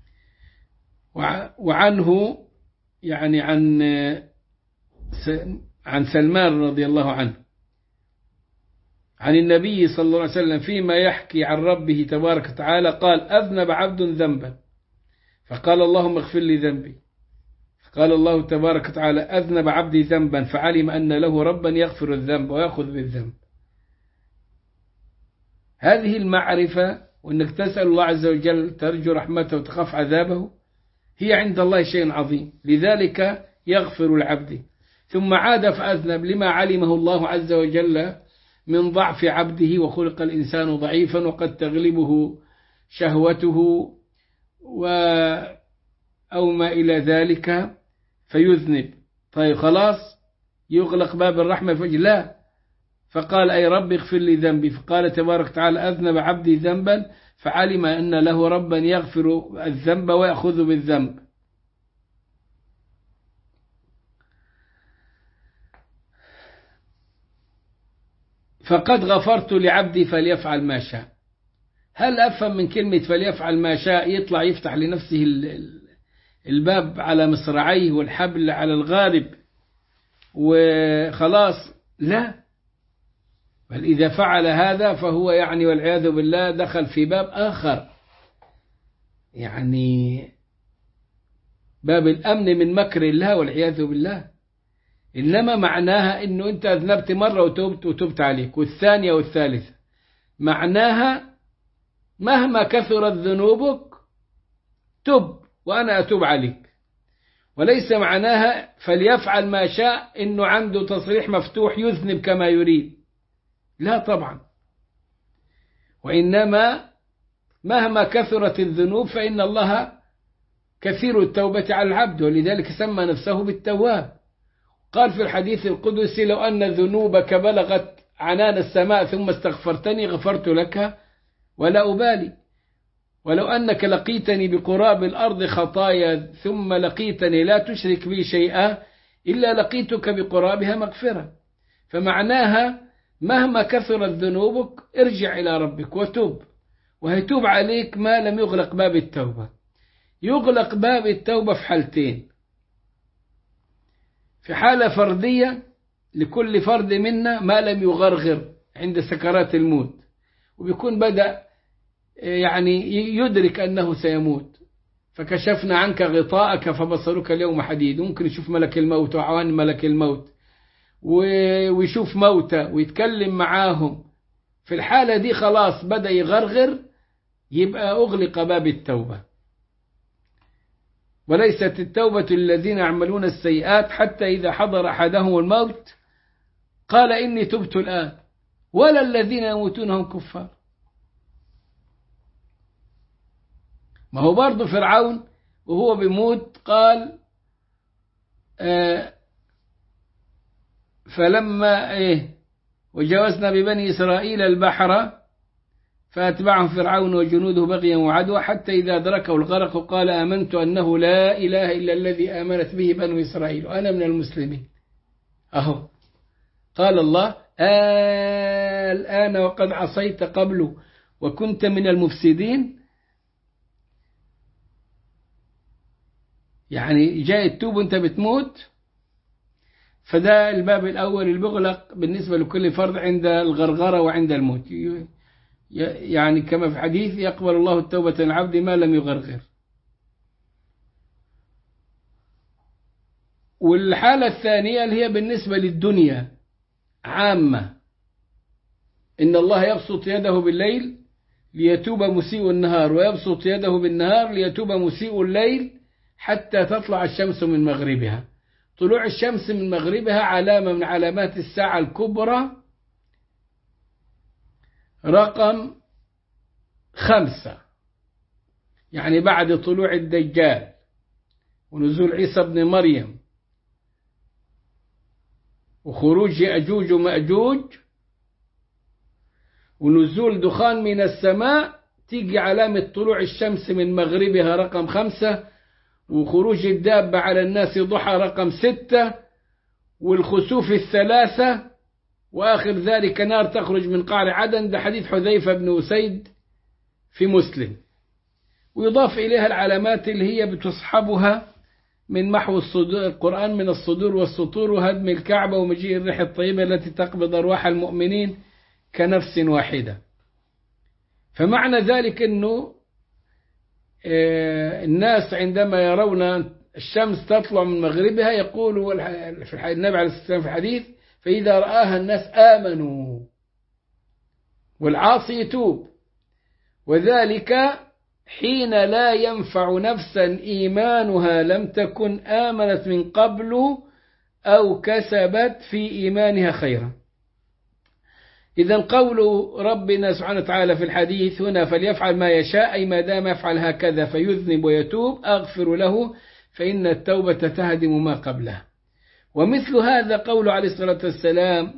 وعنه يعني عن سلمان رضي الله عنه عن النبي صلى الله عليه وسلم فيما يحكي عن ربه تبارك وتعالى قال: أذنب عبد ذنبا فقال اللهم اغفر لي ذنبي، فقال الله تبارك وتعالى: أذنب عبدي ذنبا فعلم أن له ربا يغفر الذنب ويأخذ بالذنب. هذه المعرفة، وأنك تسأل الله عز وجل ترجو رحمته وتخاف عذابه، هي عند الله شيء عظيم. لذلك يغفر العبد. ثم عاد فأذنب لما علمه الله عز وجل من ضعف عبده، وخلق الإنسان ضعيفا وقد تغلبه شهوته أو ما إلى ذلك فيذنب. طيب خلاص يغلق باب الرحمة لا، فقال أي رب اغفر لي ذنبي، فقال تبارك وتعالى أذنب عبدي ذنبا فعلم أن له ربا يغفر الذنب ويأخذ بالذنب. فقد غفرت لعبدي فليفعل ما شاء. هل أفهم من كلمة فليفعل ما شاء يطلع يفتح لنفسه الباب على مصراعيه والحبل على الغارب وخلاص؟ لا، بل إذا فعل هذا فهو يعني والعياذ بالله دخل في باب آخر، يعني باب الأمن من مكر الله والعياذ بالله. إنما معناها إنه أنت أذنبت مرة وتوبت عليك، والثانية والثالثة، معناها مهما كثرت ذنوبك تب وأنا أتوب عليك. وليس معناها فليفعل ما شاء إنه عنده تصريح مفتوح يذنب كما يريد، لا طبعا. وإنما مهما كثرت الذنوب فإن الله كثير التوبة على العبد، ولذلك سمى نفسه بالتواب. قال في الحديث القدسي لو أن ذنوبك بلغت عنان السماء ثم استغفرتني غفرت لك ولا أبالي، ولو أنك لقيتني بقراب الأرض خطايا ثم لقيتني لا تشرك بي شيئا إلا لقيتك بقرابها مغفرة. فمعناها مهما كثرت ذنوبك ارجع إلى ربك وتوب، وهيتوب عليك ما لم يغلق باب التوبة. يغلق باب التوبة في حالتين: في حالة فردية لكل فرد منا ما لم يغرغر عند سكرات الموت، وبيكون بدأ يعني يدرك أنه سيموت، فكشفنا عنك غطاءك فبصرك اليوم حديد. ممكن يشوف ملك الموت وعوان ملك الموت ويشوف موتى ويتكلم معاهم. في الحالة دي خلاص بدأ يغرغر، يبقى أغلق باب التوبة. وليست التوبة للذين يعملون السيئات حتى إذا حضر أحدهم الموت قال إني تبت الآن، ولا الذين يموتون هم كفار. ما هو برضو فرعون وهو بيموت قال فلما وجاوزنا ببني إسرائيل البحر فأتبعهم فرعون وجنوده بغيا وعدوى حتى إذا أدركه الغرق قال آمنت أنه لا إله إلا الذي آمنت به بنو إسرائيل وأنا من المسلمين. أهو قال الله الآن وقد عصيت قبل وكنت من المفسدين. يعني جاي التوب وانت بتموت. فده الباب الأول اللي بيغلق بالنسبة لكل فرد عند الغرغرة وعند الموت، يعني كما في حديث يقبل الله التوبة العبد ما لم يغرغر. والحالة الثانية اللي هي بالنسبة للدنيا عامة، إن الله يبسط يده بالليل ليتوب مسيء النهار، ويبسط يده بالنهار ليتوب مسيء الليل حتى تطلع الشمس من مغربها. طلوع الشمس من مغربها علامة من علامات الساعة الكبرى رقم 5، يعني بعد طلوع الدجال ونزول عيسى بن مريم وخروج يأجوج ومأجوج ونزول دخان من السماء، تيجي علامة طلوع الشمس من مغربها رقم 5، وخروج الدابة على الناس ضحى رقم 6، والخسوف 3، وآخر ذلك نار تخرج من قعر عدن. ده حديث حذيفة بن أسيد في مسلم. ويضاف إليها العلامات اللي هي بتصحبها من محو القرآن من الصدور والسطور وهدم الكعبة ومجيء الريح الطيبة التي تقبض أرواح المؤمنين كنفس واحدة. فمعنى ذلك أنه الناس عندما يرون الشمس تطلع من مغربها يقول النبي عليه الصلاة والسلام في الحديث فإذا رآها الناس آمنوا، والعاصي يتوب. وذلك حين لا ينفع نفسا إيمانها لم تكن آمنت من قبل أو كسبت في إيمانها خيرا. إذا قول ربنا سبحانه وتعالى في الحديث هنا فليفعل ما يشاء، أي ما دام يفعل هكذا فيذنب ويتوب أغفر له فإن التوبة تهدم ما قبلها. ومثل هذا قول عليه الصلاة والسلام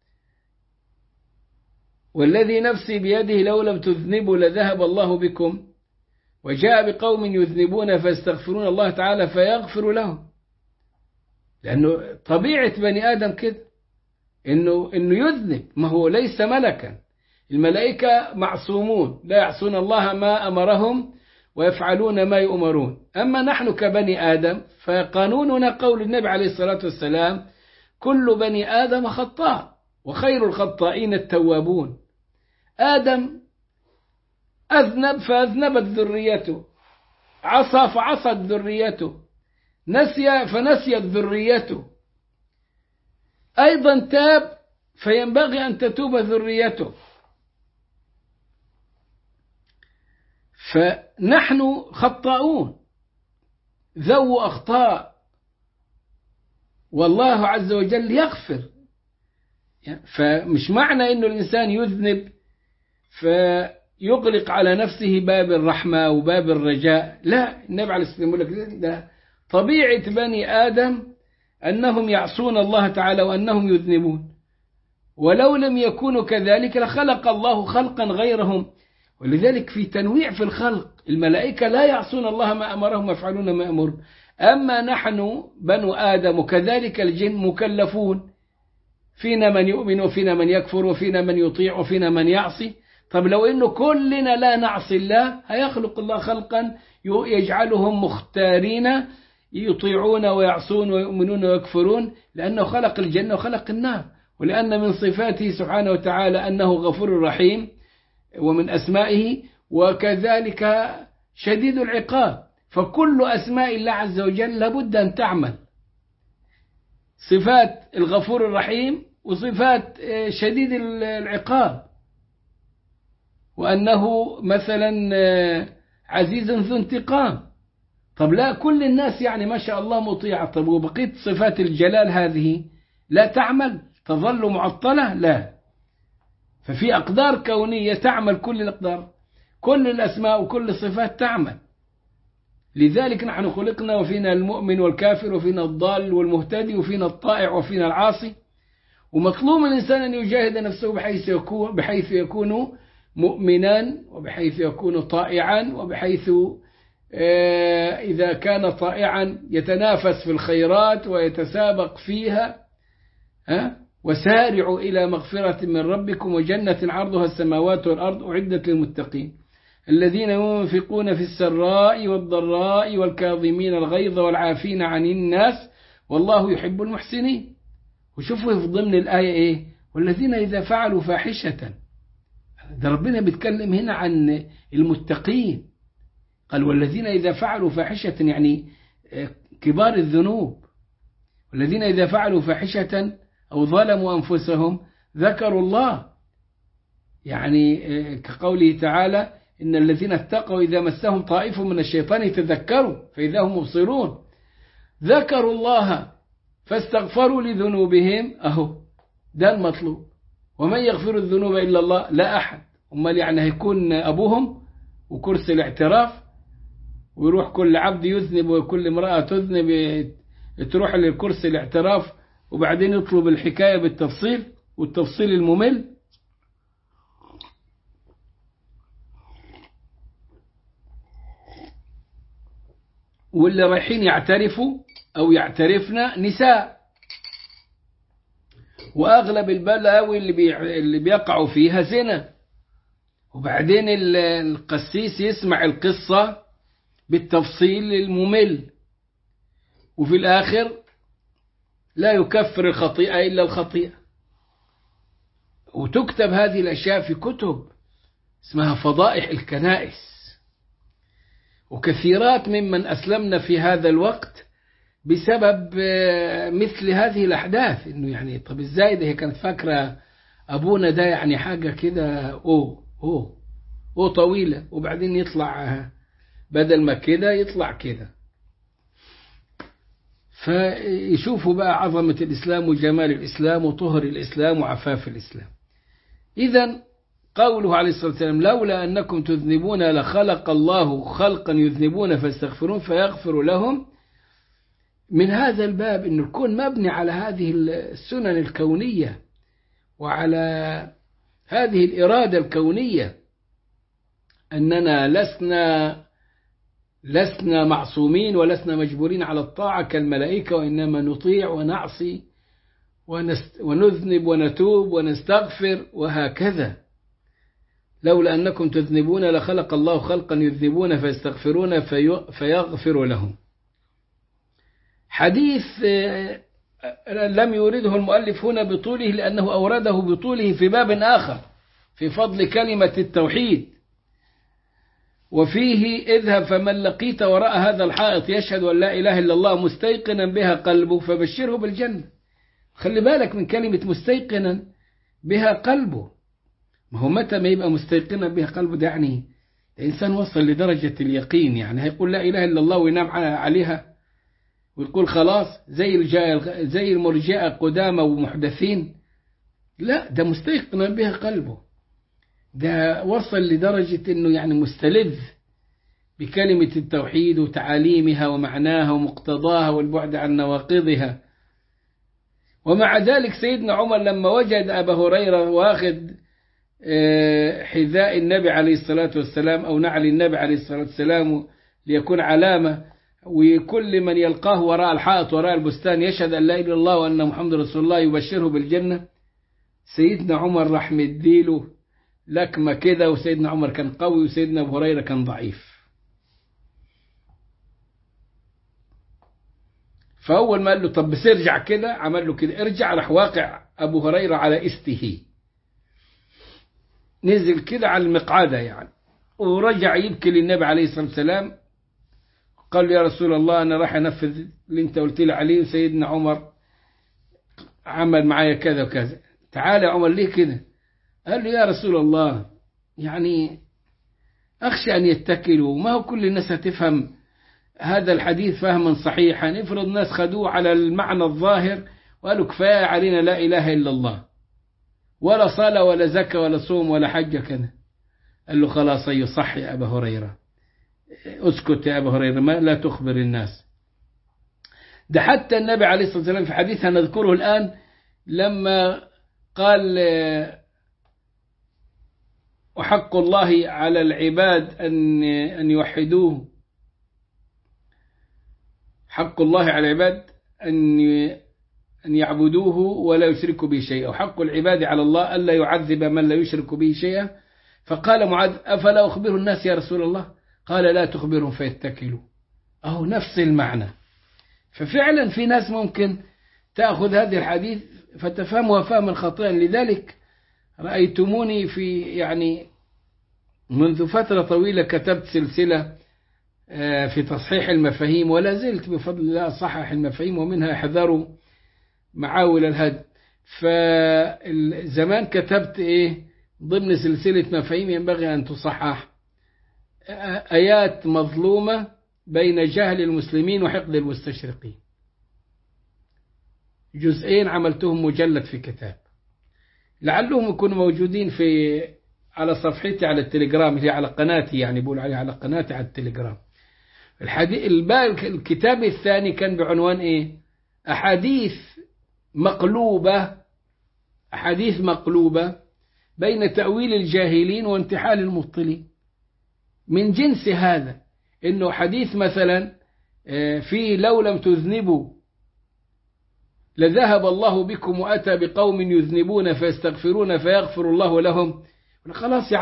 والذي نفسي بيده لو لم تذنبوا لذهب الله بكم، وجاء بقوم يذنبون فيستغفرون الله تعالى فيغفر لهم. لأنه طبيعة بني آدم كده إنه يذنب، ما هو ليس ملكا. الملائكة معصومون لا يعصون الله ما أمرهم ويفعلون ما يؤمرون. أما نحن كبني آدم فقانوننا قول النبي عليه الصلاة والسلام كل بني آدم خطاء وخير الخطائين التوابون. آدم أذنب فأذنبت ذريته، عصى فعصت ذريته، نسي فنسيت ذريته، أيضا تاب فينبغي أن تتوب ذريته. فنحن خطاؤون ذو أخطاء، والله عز وجل يغفر. فمش معنى أنه الإنسان يذنب فيغلق على نفسه باب الرحمة وباب الرجاء، لا. النبي عليه الصلاة والسلام يقول لك ده طبيعة بني آدم أنهم يعصون الله تعالى وأنهم يذنبون، ولو لم يكونوا كذلك لخلق الله خلقا غيرهم. ولذلك في تنويع في الخلق، الملائكة لا يعصون الله ما أمرهم ويفعلون ما أمرهم. أما نحن بنو آدم وكذلك الجن مكلفون، فينا من يؤمن وفينا من يكفر وفينا من يطيع وفينا من يعصي. طب لو إنه كلنا لا نعصي الله هيخلق الله خلقا يجعلهم مختارين يطيعون ويعصون ويؤمنون ويكفرون، لأنه خلق الجنة وخلق النار. ولأن من صفاته سبحانه وتعالى أنه غفور رحيم، ومن أسمائه وكذلك شديد العقاب. فكل أسماء الله عز وجل لابد أن تعمل، صفات الغفور الرحيم وصفات شديد العقاب، وأنه مثلا عزيز ذو انتقام. طب لا كل الناس يعني ما شاء الله مطيعة، طب وبقيت صفات الجلال هذه لا تعمل تظل معطلة؟ لا. ففي أقدار كونية تعمل كل الأقدار، كل الأسماء وكل الصفات تعمل. لذلك نحن خلقنا وفينا المؤمن والكافر وفينا الضال والمهتدي وفينا الطائع وفينا العاصي. ومطلوب من الإنسان أن يجاهد نفسه بحيث يكون مؤمنا، وبحيث يكون طائعا، وبحيث إذا كان طائعا يتنافس في الخيرات ويتسابق فيها. وسارعوا إلى مغفرة من ربكم وجنة عرضها السماوات والأرض أعدت للمتقين الذين ينفقون في السراء والضراء والكاظمين الغيظ والعافين عن الناس والله يحب المحسنين. وشوفوا في ضمن الآية إيه؟ والذين إذا فعلوا فاحشة. ده ربنا بيتكلم هنا عن المتقين، قال والذين إذا فعلوا فاحشة يعني كبار الذنوب. والذين إذا فعلوا فاحشة أو ظلموا أنفسهم ذكروا الله، يعني كقوله تعالى إن الذين اتقوا إذا مسهم طائف من الشيطان تذكروا فإذا هم مبصرون. ذكروا الله فاستغفروا لذنوبهم، أهو ده المطلوب. ومن يغفر الذنوب إلا الله، لا أحد. أمال يعني هيكون أبوهم وكرسي الاعتراف، ويروح كل عبد يذنب وكل امرأة تذنب تروح للكرسي الاعتراف وبعدين يطلب الحكاية بالتفصيل والتفصيل الممل. واللي رايحين يعترفوا أو يعترفنا نساء، وأغلب البلاوي اللي بيقعوا فيها زنا. وبعدين القسيس يسمع القصة بالتفصيل الممل، وفي الآخر لا يكفر الخطيئة إلا الخطيئة. وتكتب هذه الأشياء في كتب اسمها فضائح الكنائس. وكثيرات ممن أسلمنا في هذا الوقت بسبب مثل هذه الأحداث. إنه يعني طب إزاي ده، هي كانت فاكرة أبونا ده يعني حاجة كده طويلة، وبعدين يطلع بدل ما كده يطلع كده. فيشوفوا بقى عظمة الإسلام وجمال الإسلام وطهر الإسلام وعفاف الإسلام. إذن قوله عليه الصلاة والسلام لولا أنكم تذنبون لخلق الله خلقا يذنبون فاستغفرون فيغفر لهم، من هذا الباب أن الكون مبني على هذه السنن الكونية وعلى هذه الإرادة الكونية، أننا لسنا معصومين ولسنا مجبورين على الطاعة كالملائكة، وإنما نطيع ونعصي ونذنب ونتوب ونستغفر وهكذا. لولا أنكم تذنبون لخلق الله خلقا يذنبون فيستغفرون فيغفر لهم. حديث لم يورده المؤلف هنا بطوله لأنه أورده بطوله في باب آخر في فضل كلمة التوحيد، وفيه اذهب فمن لقيت وراء هذا الحائط يشهد أن لا إله إلا الله مستيقنا بها قلبه فبشره بالجنة. خلي بالك من كلمة مستيقنا بها قلبه، ما هو متى ما يبقى مستيقنا بها قلبه ده يعني الإنسان وصل لدرجة اليقين، يعني هيقول لا إله إلا الله وينام عليها ويقول خلاص زي المرجئة قدامى ومحدثين؟ لا، ده مستيقنا بها قلبه، ده وصل لدرجة أنه يعني مستلذ بكلمة التوحيد وتعاليمها ومعناها ومقتضاها والبعد عن نواقضها. ومع ذلك سيدنا عمر لما وجد أبا هريرة واخد حذاء النبي عليه الصلاة والسلام أو نعل النبي عليه الصلاة والسلام ليكون علامة، وكل من يلقاه وراء الحائط وراء البستان يشهد أن لا إله إلا الله وأن محمد رسول الله يبشره بالجنة، سيدنا عمر راح مديله لكمة كده، وسيدنا عمر كان قوي وسيدنا أبو هريرة كان ضعيف. فأول ما قال له طب بس ارجع كده، عمل له كده ارجع، راح واقع أبو هريرة على استه، نزل كده على المقعدة يعني، ورجع يبكي للنبي عليه الصلاة والسلام، قال له يا رسول الله أنا راح أنفذ اللي أنت قلت لي عليه، وسيدنا عمر عمل معايا كذا وكذا. تعالى يا عمر ليه كده؟ قال له يا رسول الله يعني أخشى أن يتكلوا، ما هو كل الناس هتفهم هذا الحديث فهما صحيحا، افرض الناس خدوه على المعنى الظاهر وقالوا كفاية علينا لا إله إلا الله، ولا صلاة ولا زكاة ولا صوم ولا حج كذا. قال له خلاص يصح يا أبا هريرة، اسكت يا أبا هريرة، ما لا تخبر الناس. ده حتى النبي عليه الصلاة والسلام في حديث نذكره الآن لما قال وحق الله على العباد أن يوحدوه، حق الله على العباد أن يعبدوه ولا يشركوا به شيئا، وحق العباد على الله ألا يعذب من لا يشرك به شيئا. فقال معاذ أفلا أخبر الناس يا رسول الله؟ قال لا تخبرهم فيتكلوا. أهو نفس المعنى. ففعلا في ناس ممكن تأخذ هذه الحديث فتفهمها فهما خاطئا. لذلك رأيتموني في يعني منذ فترة طويلة كتبت سلسلة في تصحيح المفاهيم، ولا زلت بفضل الله أصحح المفاهيم، ومنها احذروا معاول الهدى. فالزمان كتبت ضمن سلسلة مفاهيم ينبغي أن تصحح آيات مظلومة بين جهل المسلمين وحقد المستشرقين، جزئين عملتهم مجلد في كتاب، لعلهم يكونوا موجودين على صفحتي على التليجرام، هي على قناتي، يعني بقول عليها على قناتي على التليجرام. الكتاب الثاني كان بعنوان أحاديث مقلوبة بين تأويل الجاهلين وانتحال المبطلين. من جنس هذا إنه حديث مثلا فيه لو لم تذنبوا لذهب الله بكم وأتى بقوم يذنبون فيستغفرون فيغفر الله لهم. خلاص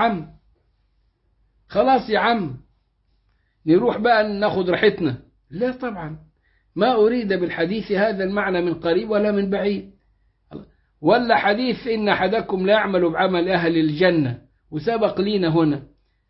يا عم نروح بقى ناخد راحتنا. لا طبعا، ما أريد بالحديث هذا المعنى من قريب ولا من بعيد. ولا حديث إن أحدكم لا يعمل بعمل أهل الجنة وسبق لينا هنا،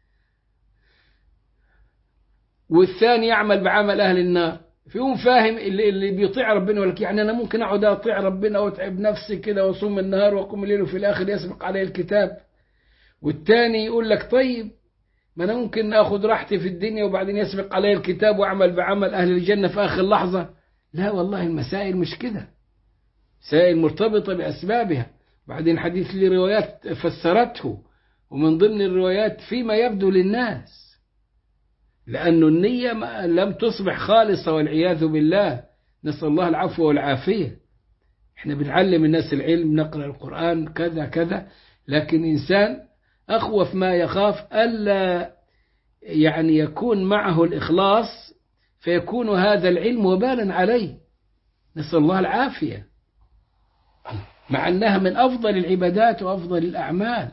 والثاني يعمل بعمل أهل النار. فيهم فاهم اللي بيطيع ربنا ولك يعني أنا ممكن أقعد أطيع ربنا وأتعب نفسي كده وأصوم النهار وأقوم الليل وفي الآخر يسبق عليه الكتاب. والثاني يقول لك طيب ما أنا ممكن أخذ راحتي في الدنيا وبعدين يسبق عليه الكتاب وأعمل بعمل أهل الجنة في آخر لحظة. لا والله المسائل مش كده، مسائل مرتبطة بأسبابها. بعدين حديث لي روايات فسرته، ومن ضمن الروايات فيما يبدو للناس، لأن النية لم تصبح خالصة والعياذ بالله، نسأل الله العفو والعافية. احنا بنعلم الناس العلم، نقرأ القرآن كذا كذا، لكن إنسان أخوف ما يخاف ألا يعني يكون معه الإخلاص فيكون هذا العلم وبالا عليه، نسأل الله العافية، مع أنها من أفضل العبادات وأفضل الأعمال.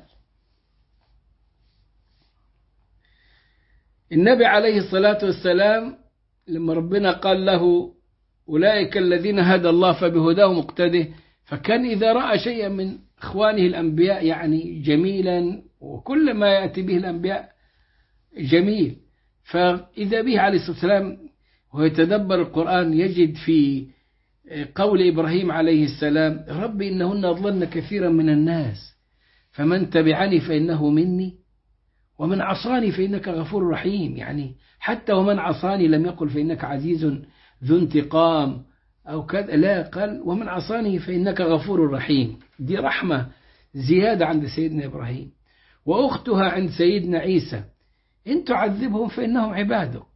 النبي عليه الصلاة والسلام لما ربنا قال له أولئك الذين هدى الله فبهداه مقتده، فكان إذا رأى شيئا من إخوانه الأنبياء يعني جميلا، وكل ما يأتي به الأنبياء جميل، فإذا به عليه الصلاة والسلام ويتدبر القرآن يجد في قول إبراهيم عليه السلام رب إنهن أضللن كثيرا من الناس فمن تبعني فإنه مني ومن عصاني فإنك غفور رحيم. يعني حتى ومن عصاني لم يقل فإنك عزيز ذو انتقام أو كذا، لا، قال ومن عصاني فإنك غفور رحيم. دي رحمة زيادة عند سيدنا إبراهيم. وأختها عند سيدنا عيسى إن تعذبهم فإنهم عبادك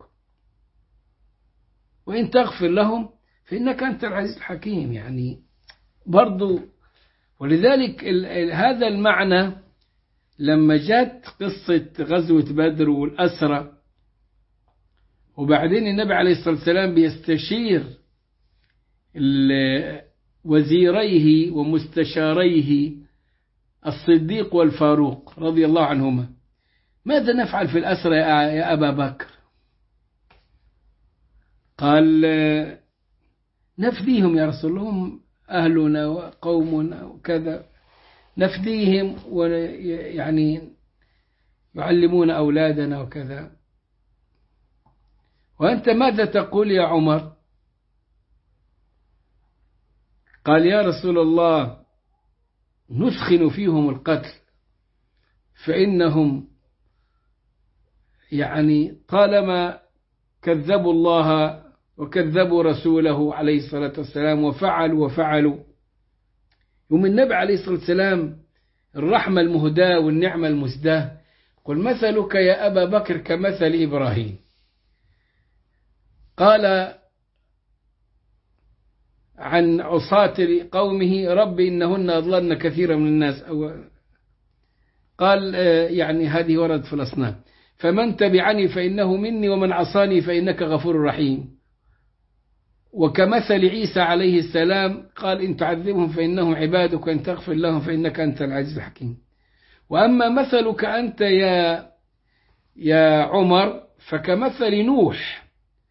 وإن تغفر لهم فإنك أنت العزيز الحكيم. يعني برضو، ولذلك هذا المعنى لما جاءت قصة غزوة بدر والأسرى، وبعدين النبي عليه الصلاة والسلام بيستشير وزيريه ومستشاريه الصديق والفاروق رضي الله عنهما، ماذا نفعل في الأسرى يا أبا بكر؟ قال نفديهم يا رسول الله، هم أهلنا وقومنا وكذا، نفديهم ويعني يعلمون أولادنا وكذا. وأنت ماذا تقول يا عمر؟ قال يا رسول الله نثخن فيهم القتل، فإنهم يعني طالما كذبوا الله وكذبوا رسوله عليه الصلاة والسلام وفعلوا. ومن النبي عليه الصلاة والسلام الرحمة المهداة والنعمة المسداة، قل مثلك يا أبا بكر كمثل إبراهيم. قال عن عصاة قومه رب إنهن أضللن كثيرا من الناس، قال يعني هذه ورد في الأصنام، فمن تبعني فإنه مني ومن عصاني فإنك غفور رحيم. وكمثل عيسى عليه السلام قال إن تعذبهم فإنهم عبادك وإن تغفر لهم فإنك أنت العزيز الحكيم. وأما مثلك أنت يا عمر فكمثل نوح،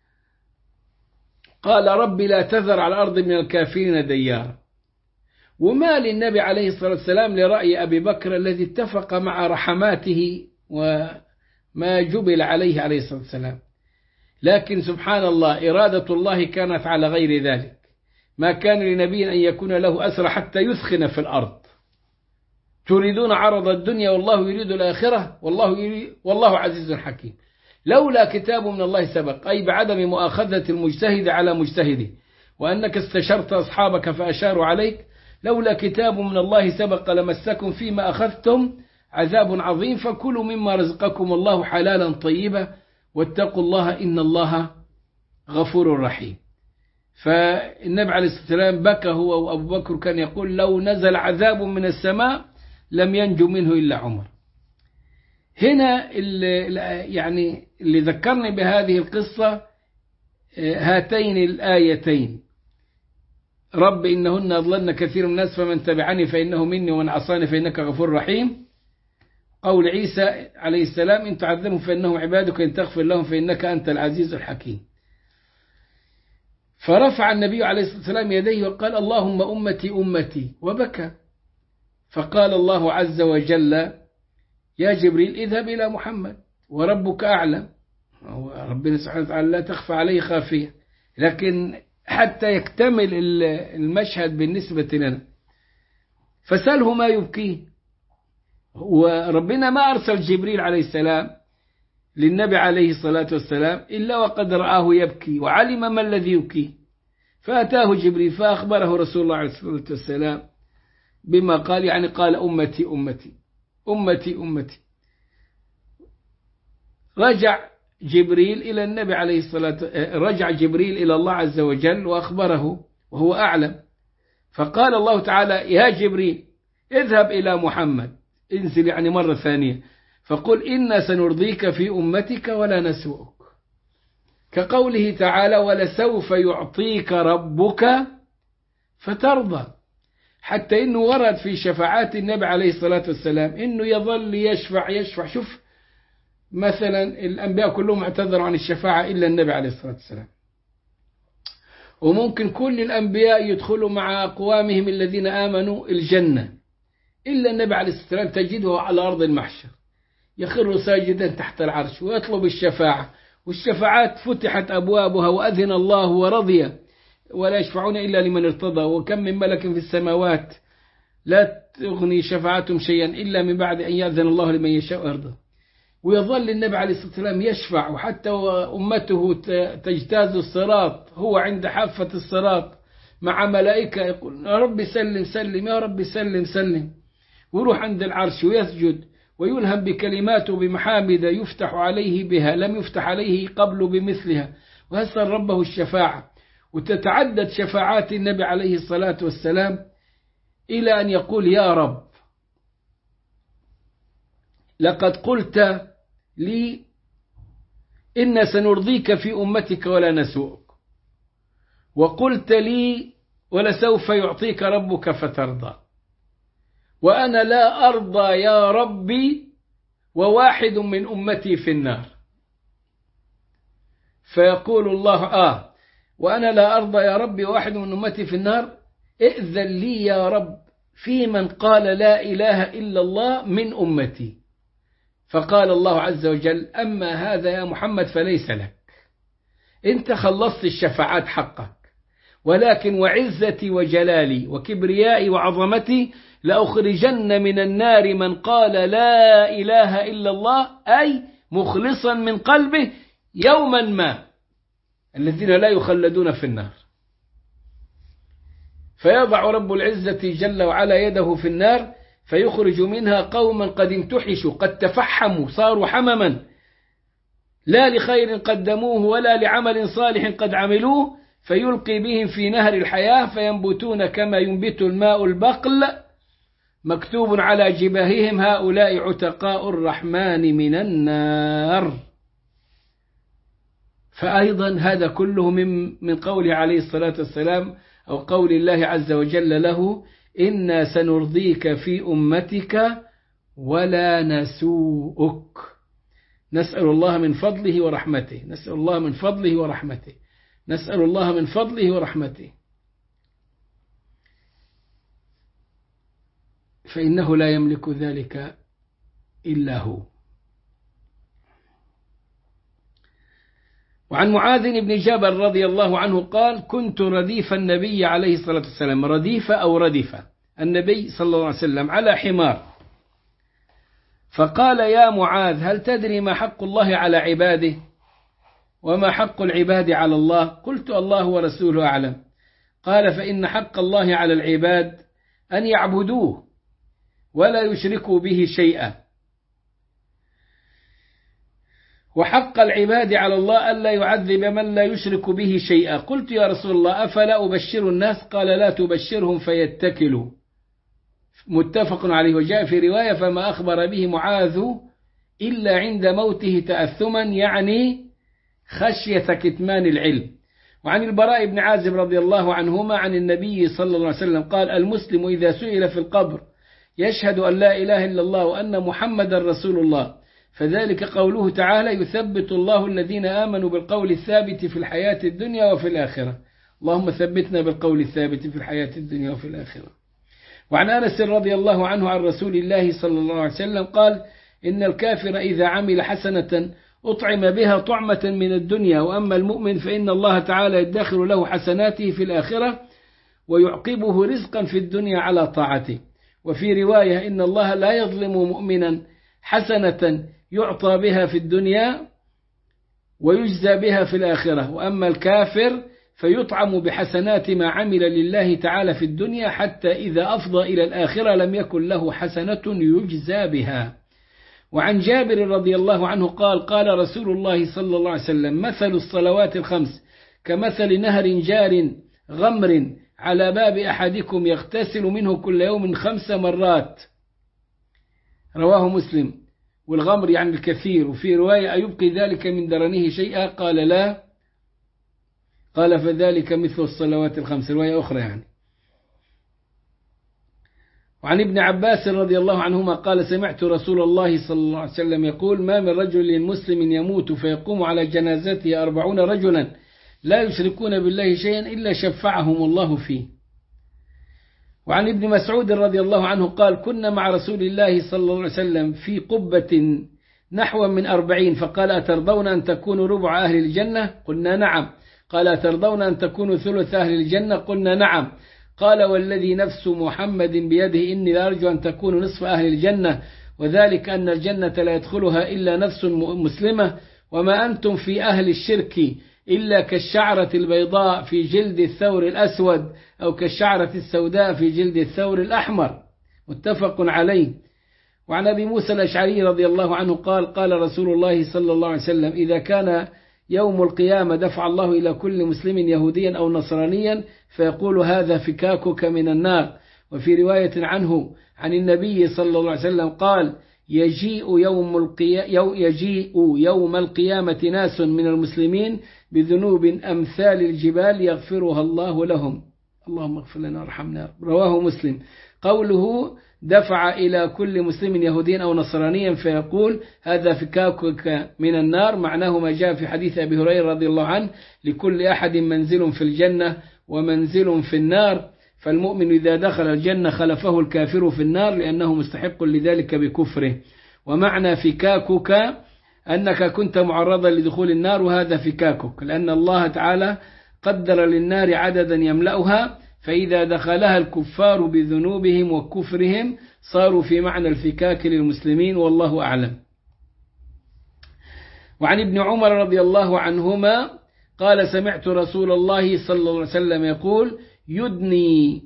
قال رب لا تذر على الأرض من الكافرين ديارا. وما للنبي عليه الصلاة والسلام لرأي أبي بكر الذي اتفق مع رحماته وما جبل عليه الصلاة والسلام، لكن سبحان الله إرادة الله كانت على غير ذلك. ما كان لنبي أن يكون له أسرى حتى يثخن في الأرض. تريدون عرض الدنيا والله يريد الآخرة والله عزيز حكيم. لولا كتاب من الله سبق، أي بعدم مؤاخذة المجتهد على مجتهده، وأنك استشرت أصحابك فأشاروا عليك، لولا كتاب من الله سبق لمسكم فيما أخذتم عذاب عظيم، فكلوا مما رزقكم الله حلالا طيبا واتقوا الله إن الله غفور رحيم. فالنبي عليه الصلاة والسلام بكى هو وأبو بكر، كان يقول لو نزل عذاب من السماء لم ينجو منه إلا عمر. هنا اللي ذكرني بهذه القصة هاتين الآيتين، رب إنهن أضللن كثير من الناس فمن تبعني فإنه مني ومن عصاني فإنك غفور رحيم. قول عيسى عليه السلام إن تعذبهم فإنهم عبادك إن تغفر لهم فإنك أنت العزيز الحكيم. فرفع النبي عليه الصلاة والسلام يديه وقال اللهم أمتي أمتي وبكى. فقال الله عز وجل يا جبريل اذهب إلى محمد وربك أعلم. ربنا سبحانه وتعالى لا تخفى عليه خافية، لكن حتى يكتمل المشهد بالنسبة لنا فسأله ما يبكيه. وربنا ما أرسل جبريل عليه السلام للنبي عليه الصلاة والسلام إلا وقد رآه يبكي وعلم ما الذي يبكيه، فأتاه جبريل فأخبره رسول الله عليه الصلاة والسلام بما قال، يعني قال أمتي أمتي أمتي أمتي. رجع جبريل إلى النبي عليه الصلاة رجع جبريل إلى الله عز وجل وأخبره وهو أعلم. فقال الله تعالى يا جبريل اذهب إلى محمد، انزل يعني مرة ثانية، فقل إنا سنرضيك في أمتك ولا نسوءك، كقوله تعالى ولسوف يعطيك ربك فترضى. حتى إنه ورد في شفاعات النبي عليه الصلاة والسلام إنه يظل يشفع. شوف مثلا الأنبياء كلهم اعتذروا عن الشفاعة إلا النبي عليه الصلاة والسلام، وممكن كل الأنبياء يدخلوا مع أقوامهم الذين آمنوا الجنة إلا النبي عليه الصلاة والسلام، تجده على أرض المحشر يخر ساجدا تحت العرش ويطلب الشفاعة، والشفاعات فتحت أبوابها وأذن الله ورضي ولا يشفعون إلا لمن ارتضى، وكم من ملك في السماوات لا تغني شفاعتهم شيئا إلا من بعد أن يأذن الله لمن يشاء ويرضى. ويظل النبي عليه الصلاة والسلام يشفع، وحتى أمته تجتاز الصراط، هو عند حافة الصراط مع ملائكة يقول يا رب سلم سلم يا رب سلم سلم، ويروح عند العرش ويسجد ويلهم بكلماته بمحامد يفتح عليه بها لم يفتح عليه قبل بمثلها، ويسأل ربه الشفاعة. وتتعدد شفاعات النبي عليه الصلاة والسلام إلى أن يقول يا رب لقد قلت لي إن سنرضيك في أمتك ولا نسوءك، وقلت لي ولسوف يعطيك ربك فترضى، وأنا لا أرضى يا ربي وواحد من أمتي في النار. فيقول الله وأنا لا أرضى يا ربي وواحد من أمتي في النار، ائذن لي يا رب في من قال لا إله إلا الله من أمتي. فقال الله عز وجل أما هذا يا محمد فليس لك، أنت خلصت الشفاعات حقك، ولكن وعزتي وجلالي وكبريائي وعظمتي لأخرجن من النار من قال لا إله إلا الله، أي مخلصا من قلبه يوما ما، الذين لا يخلدون في النار. فيضع رب العزة جل وعلا يده في النار فيخرج منها قوما قد امتحشوا قد تفحموا صاروا حمما، لا لخير قدموه ولا لعمل صالح قد عملوه، فيلقي بهم في نهر الحياة فينبتون كما ينبت الماء البقل، مكتوب على جباههم هؤلاء عتقاء الرحمن من النار. فأيضا هذا كله من قوله عليه الصلاة والسلام أو قول الله عز وجل له إنا سنرضيك في أمتك ولا نسوءك. نسأل الله من فضله ورحمته، نسأل الله من فضله ورحمته، نسأل الله من فضله ورحمته، فإنه لا يملك ذلك إلا هو. وعن معاذ بن جبل رضي الله عنه قال كنت رديف النبي عليه الصلاة والسلام، رديف أو ردف النبي صلى الله عليه وسلم على حمار، فقال يا معاذ هل تدري ما حق الله على عباده وما حق العباد على الله؟ قلت الله ورسوله أعلم. قال فإن حق الله على العباد أن يعبدوه ولا يشركوا به شيئا، وحق العباد على الله ألا يعذب من لا يشرك به شيئا. قلت يا رسول الله أفلا أبشر الناس؟ قال لا تبشرهم فيتكلوا، متفق عليه. وجاء في رواية فما أخبر به معاذ إلا عند موته تأثما، يعني خشية كتمان العلم. وعن البراء بن عازب رضي الله عنهما عن النبي صلى الله عليه وسلم قال المسلم إذا سئل في القبر يشهد أن لا إله إلا الله وأن محمد رسول الله، فذلك قوله تعالى يثبت الله الذين آمنوا بالقول الثابت في الحياة الدنيا وفي الآخرة، اللهم ثبتنا بالقول الثابت في الحياة الدنيا وفي الآخرة. وعن أنس رضي الله عنه عن رسول الله صلى الله عليه وسلم قال إن الكافر إذا عمل حسنة أطعم بها طعمة من الدنيا، وأما المؤمن فإن الله تعالى يدخر له حسناته في الآخرة ويعقبه رزقا في الدنيا على طاعته. وفي رواية إن الله لا يظلم مؤمنا حسنة يعطى بها في الدنيا ويجزى بها في الآخرة، وأما الكافر فيطعم بحسنات ما عمل لله تعالى في الدنيا، حتى إذا أفضى إلى الآخرة لم يكن له حسنة يجزى بها. وعن جابر رضي الله عنه قال: قال رسول الله صلى الله عليه وسلم: مثل الصلوات الخمس كمثل نهر جار غمر على باب أحدكم يغتسل منه كل يوم 5 مرات. رواه مسلم. والغمر يعني الكثير. وفي رواية: أيبقي ذلك من درنه شيئا؟ قال: لا. قال: فذلك مثل الصلوات الخمس. رواية أخرى يعني. وعن ابن عباس رضي الله عنهما قال: سمعت رسول الله صلى الله عليه وسلم يقول: ما من رجل مسلم يموت فيقوم على جنازته 40 رجلا لا يشركون بالله شيئا إلا شفعهم الله فيه. وعن ابن مسعود رضي الله عنه قال: كنا مع رسول الله صلى الله عليه وسلم في قبة نحو من 40، فقال: أترضون أن تكونوا ربع أهل الجنة؟ قلنا: نعم. قال: أترضون أن تكونوا ثلث أهل الجنة؟ قلنا: نعم. قال: والذي نفس محمد بيده إني لأرجو أن تكونوا نصف أهل الجنة، وذلك أن الجنة لا يدخلها إلا نفس مسلمة، وما أنتم في أهل الشرك إلا كالشعرة البيضاء في جلد الثور الأسود، أو كالشعرة السوداء في جلد الثور الأحمر. متفق عليه. وعن أبي موسى الأشعري رضي الله عنه قال: قال رسول الله صلى الله عليه وسلم: إذا كان يوم القيامة دفع الله إلى كل مسلم يهوديا أو نصرانيا فيقول: هذا فكاكك من النار. وفي رواية عنه عن النبي صلى الله عليه وسلم قال: يجيء يوم القيامة ناس من المسلمين بذنوب أمثال الجبال يغفرها الله لهم. اللهم اغفر لنا وارحمنا. رواه مسلم. قوله: دفع إلى كل مسلم يهوديا أو نصرانيا فيقول: هذا فكاكك من النار، معناه ما جاء في حديث أبي هريرة رضي الله عنه: لكل أحد منزل في الجنة ومنزل في النار، فالمؤمن إذا دخل الجنة خلفه الكافر في النار لأنه مستحق لذلك بكفره. ومعنى فكاكك أنك كنت معرضا لدخول النار، وهذا فكاكك، لأن الله تعالى قدر للنار عددا يملأها، فإذا دخلها الكفار بذنوبهم وكفرهم صاروا في معنى الفكاك للمسلمين، والله أعلم. وعن ابن عمر رضي الله عنهما قال: سمعت رسول الله صلى الله عليه وسلم يقول: يدنى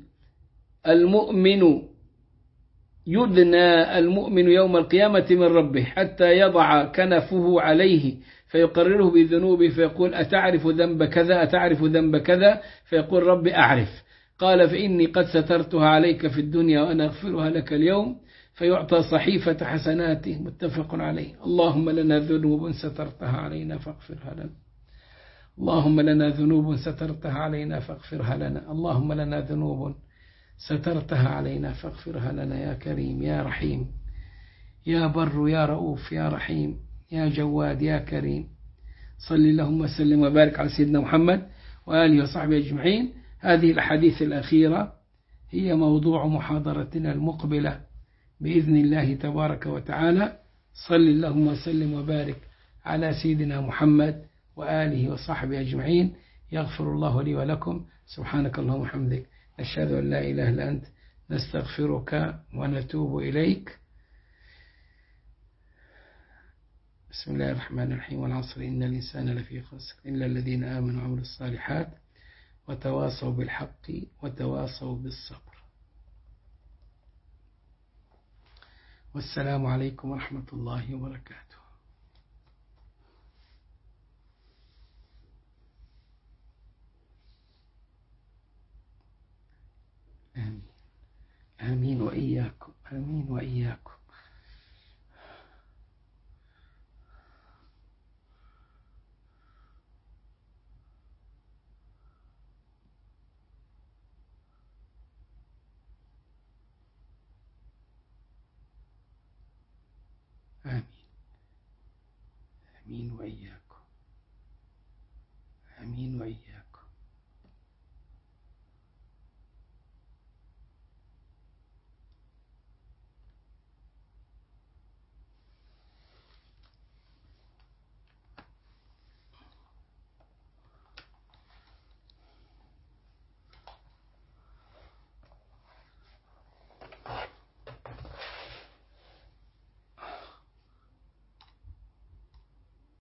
المؤمن يوم القيامة من ربه حتى يضع كنفه عليه فيقرره بذنوبه، فيقول: أتعرف ذنب كذا؟ أتعرف ذنب كذا؟ فيقول: رب أعرف. قال: فإني قد سترتها عليك في الدنيا وأنا أغفرها لك اليوم. فيعطى صحيفة حسناته. متفق عليه. اللهم لنا ذنوب سترتها علينا فاغفرها لنا. اللهم لنا ذنوب سترتها علينا فاغفرها لنا. اللهم لنا ذنوب سترتها علينا فاغفرها لنا، يا كريم يا رحيم يا بر يا رؤوف يا رحيم يا جواد يا كريم. صل اللهم وسلم وبارك على سيدنا محمد وآله وصحبه أجمعين. هذه الحديث الأخيرة هي موضوع محاضرتنا المقبلة بإذن الله تبارك وتعالى. صل اللهم وسلم وبارك على سيدنا محمد وآله وصحبه أجمعين. يغفر الله لي ولكم. سبحانك اللهم وبحمدك، نشهد أن لا إله إلا أنت، نستغفرك ونتوب إليك. بسم الله الرحمن الرحيم. والعصر إن الإنسان لفي خسر إلا الذين آمنوا وعملوا الصالحات وتواصوا بالحق وتواصوا بالصبر. والسلام عليكم ورحمة الله وبركاته. آمين آمين وإياكم. آمين وإياكم. آمين آمين وإياكم.